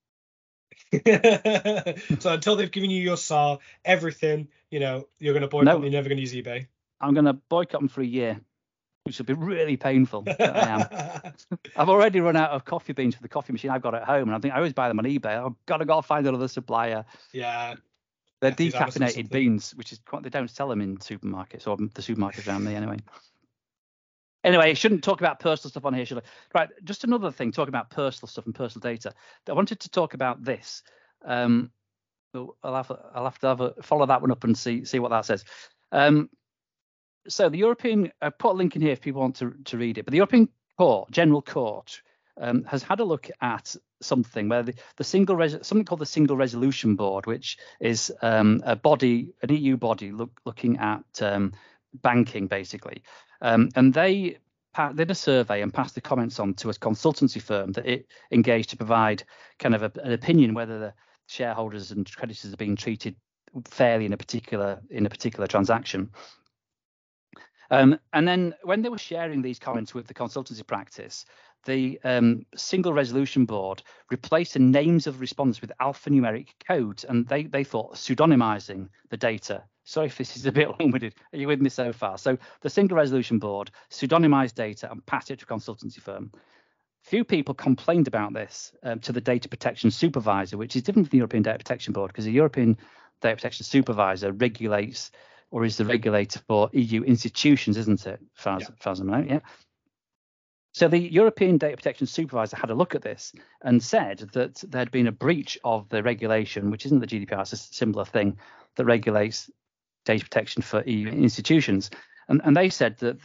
So until they've given you your SAR, everything, you're going to boycott. You're never going to use eBay. I'm going to boycott them for a year, which will be really painful. I am. I've already run out of coffee beans for the coffee machine I've got at home, and I think I always buy them on eBay. I've got to go find another supplier. Yeah. They're decaffeinated beans, which is quite. They don't sell them in supermarkets, or the supermarkets around me anyway. Anyway, I shouldn't talk about personal stuff on here, should I? Right, just another thing, talking about personal stuff and personal data. I wanted to talk about this. I'll have to follow that one up and see what that says. So the European, I put a link in here if people want to read it, but the European General Court has had a look at something where something called the Single Resolution Board, which is an EU body looking at banking basically, and they did a survey and passed the comments on to a consultancy firm that it engaged to provide kind of an opinion whether the shareholders and creditors are being treated fairly in a particular transaction. And then when they were sharing these comments with the consultancy practice, the Single Resolution Board replaced the names of respondents with alphanumeric codes, and they thought pseudonymizing the data. Sorry if this is a bit long-winded. Are you with me so far? So the Single Resolution Board pseudonymized data and passed it to a consultancy firm. Few people complained about this to the Data Protection Supervisor, which is different from the European Data Protection Board, because the European Data Protection Supervisor regulates or is the regulator for EU institutions, isn't it? As far as I know, yeah. So the European Data Protection Supervisor had a look at this and said that there had been a breach of the regulation, which isn't the GDPR, it's a similar thing that regulates data protection for EU institutions. And they said that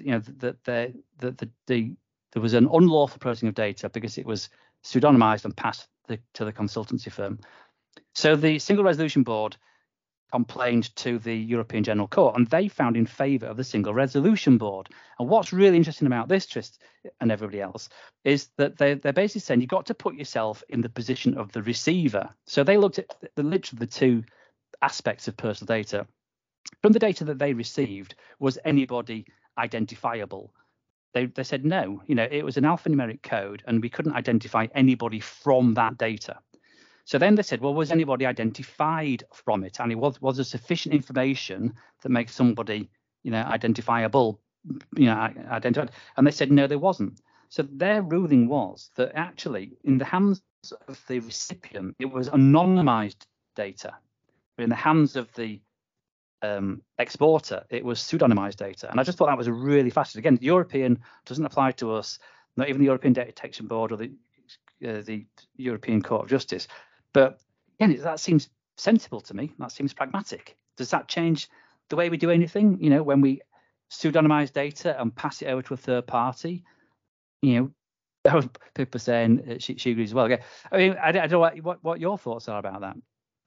there was an unlawful processing of data because it was pseudonymized and passed to the consultancy firm. So the Single Resolution Board complained to the European General Court, and they found in favour of the Single Resolution Board. And what's really interesting about this, Trist and everybody else, is that they're basically saying you've got to put yourself in the position of the receiver. So they looked at literally the two aspects of personal data. From the data that they received, was anybody identifiable? They said no. It was an alphanumeric code, and we couldn't identify anybody from that data. So then they said, well, was anybody identified from it? And was there sufficient information that makes somebody, identifiable, identified? And they said, no, there wasn't. So their ruling was that actually in the hands of the recipient, it was anonymized data. But in the hands of the exporter, it was pseudonymized data. And I just thought that was really fascinating. Again, the European doesn't apply to us, not even the European Data Protection Board or the European Court of Justice. But again, that seems sensible to me. That seems pragmatic. Does that change the way we do anything? When we pseudonymize data and pass it over to a third party, people are saying she agrees as well. Okay. I mean, I don't know what your thoughts are about that.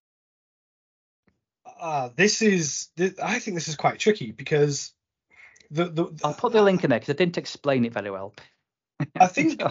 I think this is quite tricky because I'll put the link in there because I didn't explain it very well. I think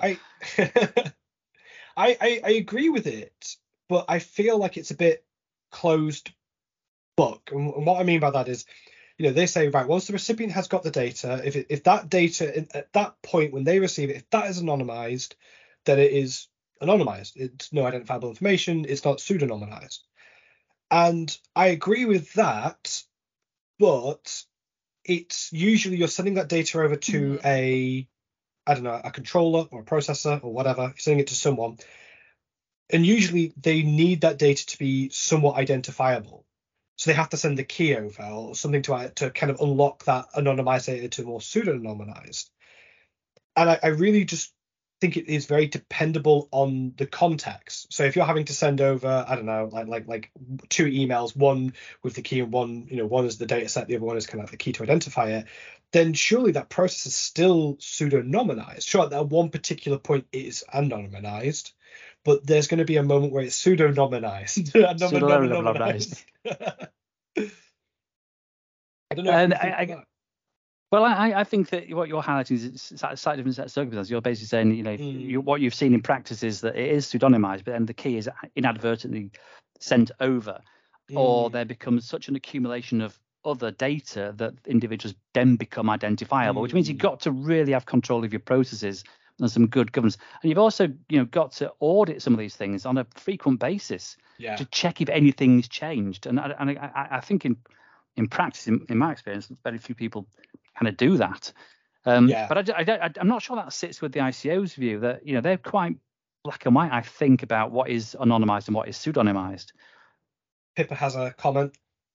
I agree with it, but I feel like it's a bit closed book. And what I mean by that is, they say, right, once the recipient has got the data, if that data at that point when they receive it, if that is anonymized, then it is anonymized. It's no identifiable information. It's not pseudonymized. And I agree with that, but it's usually you're sending that data over to a controller or a processor or whatever, you're sending it to someone. And usually they need that data to be somewhat identifiable. So they have to send the key over or something to kind of unlock that anonymized data to more pseudonymized. And I really just think it is very dependable on the context. So if you're having to send over, I don't know, like two emails, one with the key and one is the data set, the other one is kind of the key to identify it, then surely that process is still pseudonymized. Sure, at that one particular point it is anonymized, but there's going to be a moment where it's pseudonymized. Pseudonymized. I don't know. Well, I think that what you're highlighting is slightly different set of circumstances. You're basically saying, what you've seen in practice is that it is pseudonymized, but then the key is inadvertently sent over, or there becomes such an accumulation of other data that individuals then become identifiable, which means you've got to really have control of your processes and some good governance. And you've also, got to audit some of these things on a frequent basis to check if anything's changed. And I think in practice, in my experience, very few people kind of do that. But I'm not sure that sits with the ICO's view that, they're quite black and white, I think, about what is anonymized and what is pseudonymized. Pippa has a comment.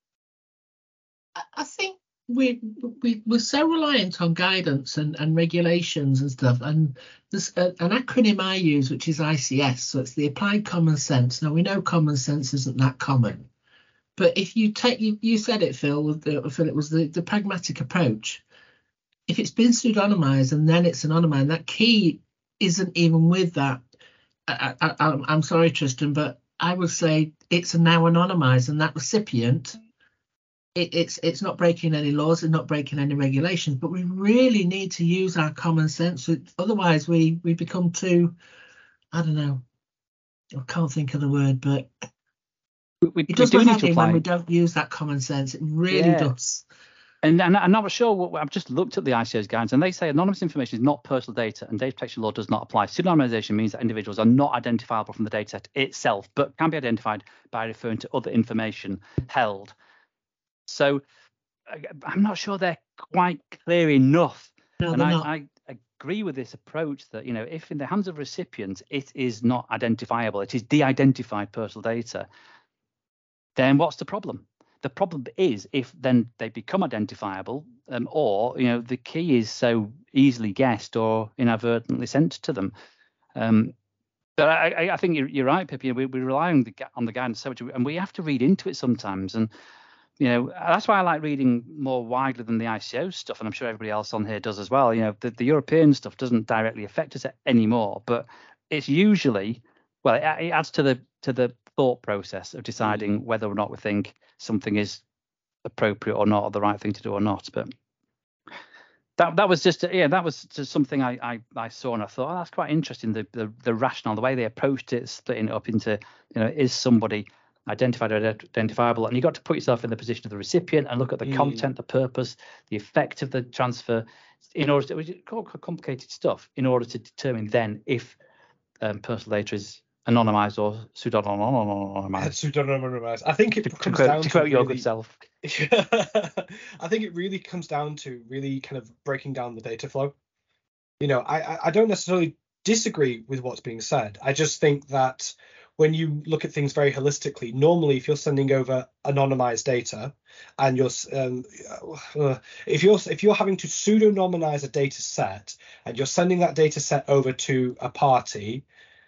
I think we're so reliant on guidance and regulations and stuff. And there's an acronym I use, which is ICS. So it's the Applied Common Sense. Now, we know common sense isn't that common. But if you take, you said it, Phil, it was the pragmatic approach. if it's been pseudonymized and then it's anonymized, and that key isn't even with that, I'm sorry, Tristan, but I would say it's now anonymized, and that recipient, it's not breaking any laws, it's not breaking any regulations, but we really need to use our common sense. Otherwise, we become too, I don't know, I can't think of the word, but it does not happen when we don't use that common sense. It really does. And I'm not sure. I've just looked at the ICO's guidance, and they say anonymous information is not personal data, and data protection law does not apply. Pseudonymization means that individuals are not identifiable from the data set itself, but can be identified by referring to other information held. So I'm not sure they're quite clear enough. No, and I agree with this approach that, if in the hands of recipients it is not identifiable, it is de-identified personal data, then what's the problem? The problem is if then they become identifiable, or the key is so easily guessed or inadvertently sent to them. But I think you're right, Pippi. We rely on the guidance so much, and we have to read into it sometimes. And that's why I like reading more widely than the ICO stuff, and I'm sure everybody else on here does as well. The European stuff doesn't directly affect us anymore, but it's usually, well, it adds to the thought process of deciding whether or not we think something is appropriate or not, or the right thing to do or not. But that was just something I saw, and I thought, that's quite interesting, the rationale, the way they approached it, splitting it up into, is somebody identified or identifiable, and you got to put yourself in the position of the recipient and look at the content, the purpose, the effect of the transfer, in order to, which is quite complicated stuff, in order to determine then if personal data is anonymized or pseudonymized. Pseudonymized. I think it comes down to quote your good self. I think it really comes down to really kind of breaking down the data flow. I don't necessarily disagree with what's being said. I just think that when you look at things very holistically, normally if you're sending over anonymized data and you're if you're having to pseudonymize a data set and you're sending that data set over to a party,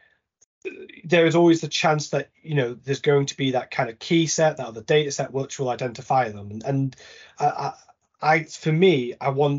there is always the chance that there's going to be that kind of key set, that other data set which will identify them. And for me,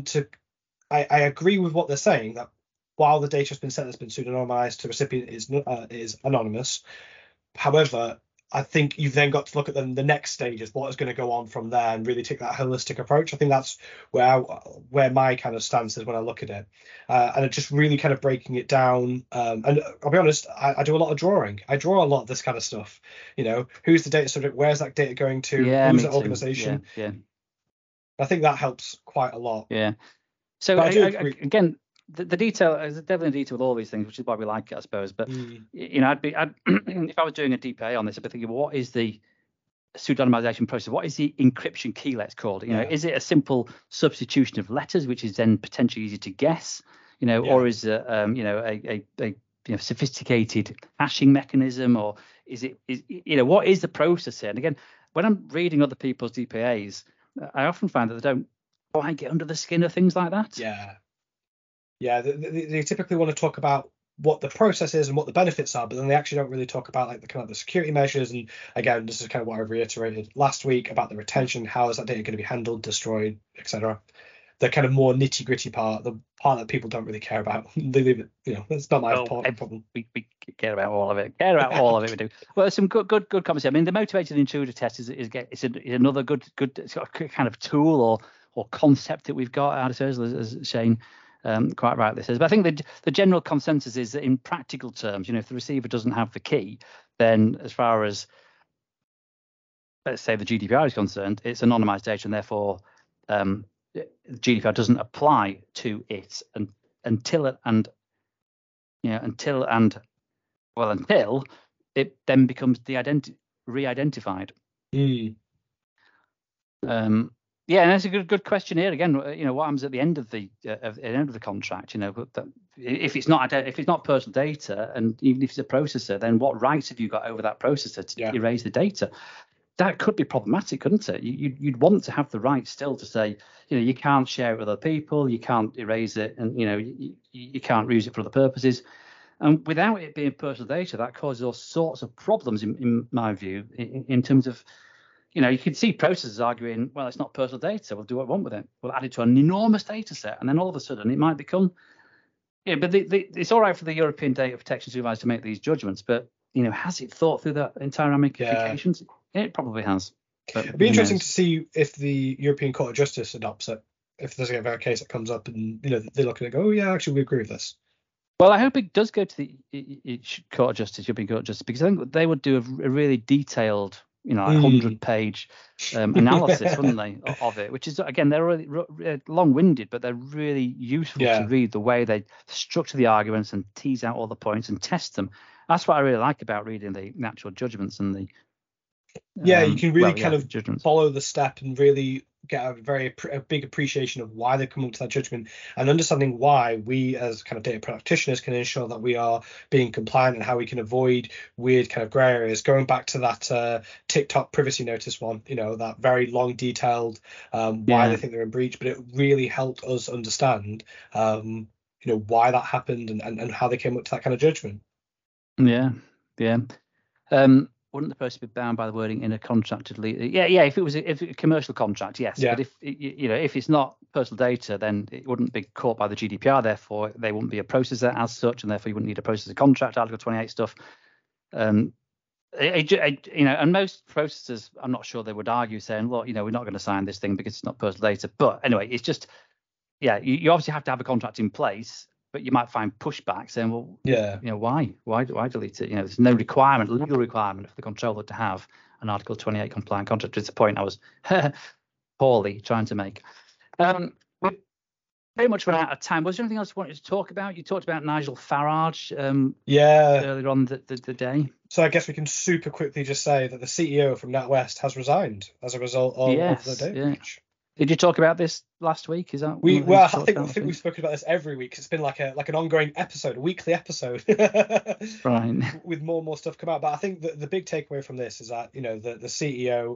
I agree with what they're saying, that while the data has been sent, has been pseudonymized, to recipient is anonymous. However, I think you've then got to look at the next stage is what is going to go on from there, and really take that holistic approach. I think that's where my kind of stance is when I look at it, and just really kind of breaking it down. And I'll be honest, I do a lot of drawing. I draw a lot of this kind of stuff. Who's the data subject? Where's that data going to? Who's the organization? Yeah. I think that helps quite a lot. Yeah. So again, the detail is definitely detail with all these things, which is why we like it, I suppose. But I'd if I was doing a DPA on this, I'd be thinking, what is the pseudonymization process? What is the encryption key? Let's call it. Is it a simple substitution of letters, which is then potentially easy to guess? Or is it a sophisticated hashing mechanism, or is it what is the process here? And again, when I'm reading other people's DPAs, I often find that they don't quite get under the skin of things like that. Yeah, they typically want to talk about what the process is and what the benefits are, but then they actually don't really talk about like the kind of the security measures. And again, this is kind of what I've reiterated last week about the retention. How is that data going to be handled, destroyed, etc.? The kind of more nitty gritty part, the part that people don't really care about. They leave it, it's not my problem. We care about all of it. We do. Well, there's some good conversation. I mean, the motivated intruder test is another good kind of tool or concept that we've got out of it, as Shane quite rightly says. But I think the general consensus is that in practical terms, if the receiver doesn't have the key, then as far as, let's say, the GDPR is concerned, it's anonymized data, and therefore GDPR doesn't apply to it until it then becomes re-identified. Yeah, and that's a good question here. Again, what happens at the end of the contract? If it's not personal data, and even if it's a processor, then what rights have you got over that processor to erase the data? That could be problematic, couldn't it? You'd want to have the right still to say, you can't share it with other people, you can't erase it, and you can't use it for other purposes. And without it being personal data, that causes all sorts of problems, in my view, in terms of you can see processors arguing, well, it's not personal data. We'll do what we want with it. We'll add it to an enormous data set, and then all of a sudden it might become. Yeah, but it's all right for the European Data Protection Supervisor to make these judgments, but has it thought through that entire ramifications? Yeah. It probably has. But it'd be interesting to see if the European Court of Justice adopts it. If there's a case that comes up, and they look at it and go, oh yeah, actually we agree with this. Well, I hope it does go to the Court of Justice, European Court of Justice, because I think they would do a really detailed, 100-page analysis, wouldn't they, of it? Which is, again, they're really long-winded, but they're really useful to read the way they structure the arguments and tease out all the points and test them. That's what I really like about reading the actual judgments and the. You can really judgments. Follow the step and really get a big appreciation of why they come up to that judgment, and understanding why we as kind of data practitioners can ensure that we are being compliant and how we can avoid weird kind of grey areas. Going back to that TikTok privacy notice one, that very long detailed why they think they're in breach, but it really helped us understand why that happened and how they came up to that kind of judgment. Wouldn't the person be bound by the wording in a contracted if it was a commercial contract, yes. But if if it's not personal data, then it wouldn't be caught by the GDPR. Therefore, they wouldn't be a processor as such, and therefore you wouldn't need a processor contract. Article 28 stuff. And most processors, I'm not sure they would argue saying, look, we're not going to sign this thing because it's not personal data. But anyway, it's just you obviously have to have a contract in place. But you might find pushback saying, well, why delete it? There's no legal requirement for the controller to have an Article 28 compliant contract. It's a point I was poorly trying to make. We're pretty much run out of time. Was there anything else you wanted to talk about? You talked about Nigel Farage earlier on the day. So I guess we can super quickly just say that the CEO from NatWest has resigned as a result of the data breach. Did you talk about this last week? Is that I think we've spoken about this every week. It's been like an ongoing episode, a weekly episode, right? With more and more stuff come out. But I think the big takeaway from this is that the CEO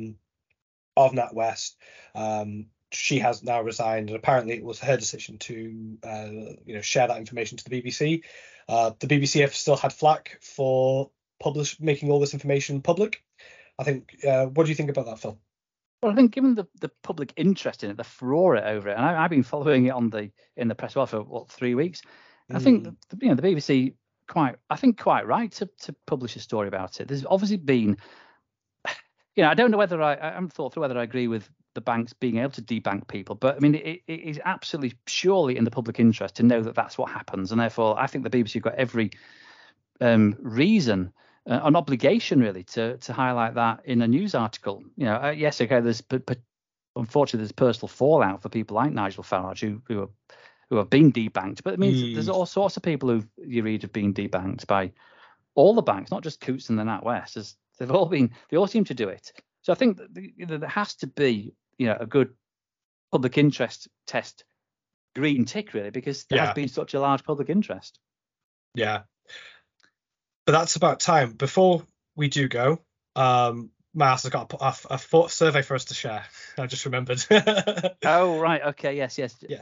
of NatWest, she has now resigned, and apparently it was her decision to share that information to the BBC. The BBC have still had flack for making all this information public. I think. What do you think about that, Phil? Well, I think given the public interest in it, the furore over it, and I've been following it in the press for 3 weeks. I think the BBC quite right to publish a story about it. There's obviously been, I don't know whether I haven't thought through whether I agree with the banks being able to debank people, but I mean it is absolutely surely in the public interest to know that that's what happens, and therefore I think the BBC have got every reason. An obligation really to highlight that in a news article. Yes, okay. Unfortunately there's personal fallout for people like Nigel Farage who have been debanked. But it means there's all sorts of people who you read have been debanked by all the banks, not just Coutts and the NatWest. They all seem to do it. So I think that there has to be a good public interest test, green tick really, because there has been such a large public interest. Yeah. But that's about time. Before we do go, Miles has got a survey for us to share. I just remembered. Oh, right. Okay. Yes.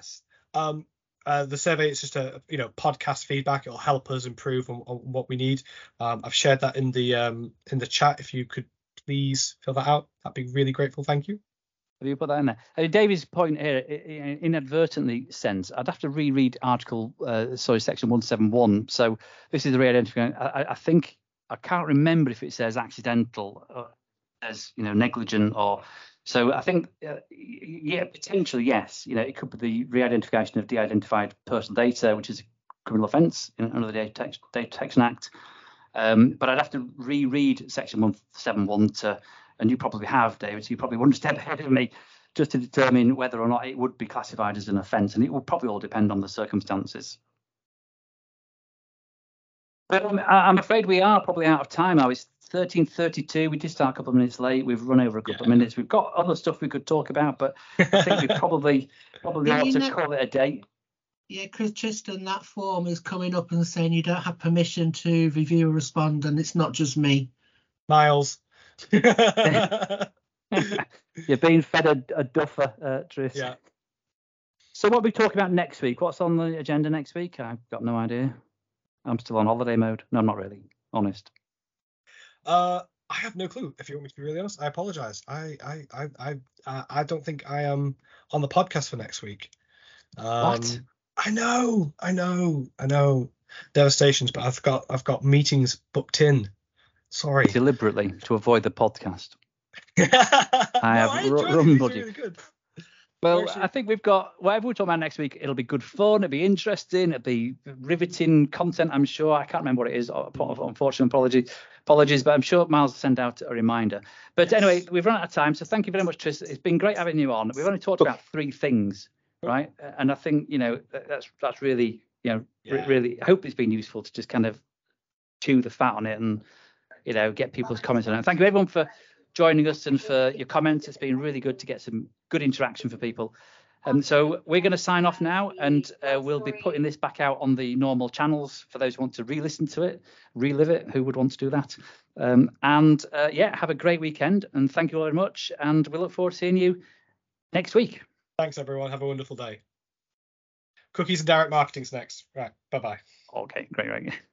The survey is just a podcast feedback. It'll help us improve on what we need. I've shared that in the chat. If you could please fill that out, that'd be really grateful. Thank you. Have you put that in there? David's point here, inadvertently sends. I'd have to reread section 171. So this is the re-identification. I think I can't remember if it says accidental, as negligent, or so. I think potentially yes. It could be the re-identification of de-identified personal data, which is a criminal offence under the Data Protection Act. But I'd have to reread section 171 and you probably have, David, so you probably one step ahead of me, just to determine whether or not it would be classified as an offence, and it will probably all depend on the circumstances. But I'm afraid we are probably out of time now. It's 13:32. We did start a couple of minutes late. We've run over a couple of minutes. We've got other stuff we could talk about, but I think we probably ought to call it a day. Yeah, Chris Tristan, that form is coming up and saying you don't have permission to review or respond, and it's not just me. Miles. You're being fed a duffer, Tris. Yeah. So what are we talking about next week? What's on the agenda next week? I've got no idea. I'm still on holiday mode. No, I'm not really. Honest. I I have no clue. If you want me to be really honest, I apologize. I don't think I am on the podcast for next week. What? I know. Devastations, but I've got meetings booked in. Sorry. Deliberately to avoid the podcast. I have rumbled you. Really good. Well, I think we've got whatever we're talking about next week. It'll be good fun. It'll be interesting. It'll be riveting content. I'm sure. I can't remember what it is. Unfortunately, apologies, but I'm sure Miles will send out a reminder. But anyway, we've run out of time. So thank you very much, Tris. It's been great having you on. We've only talked about 3 things, right? And I think that's really really. I hope it's been useful to just kind of chew the fat on it and get people's comments on it. And thank you everyone for joining us and for your comments. It's been really good to get some good interaction for people. So we're going to sign off now, and we'll be putting this back out on the normal channels for those who want to re-listen to it, relive it. Who would want to do that? Have a great weekend, and thank you all very much. And we look forward to seeing you next week. Thanks, everyone. Have a wonderful day. Cookies and direct marketing's next. Right. Bye-bye. Okay, great.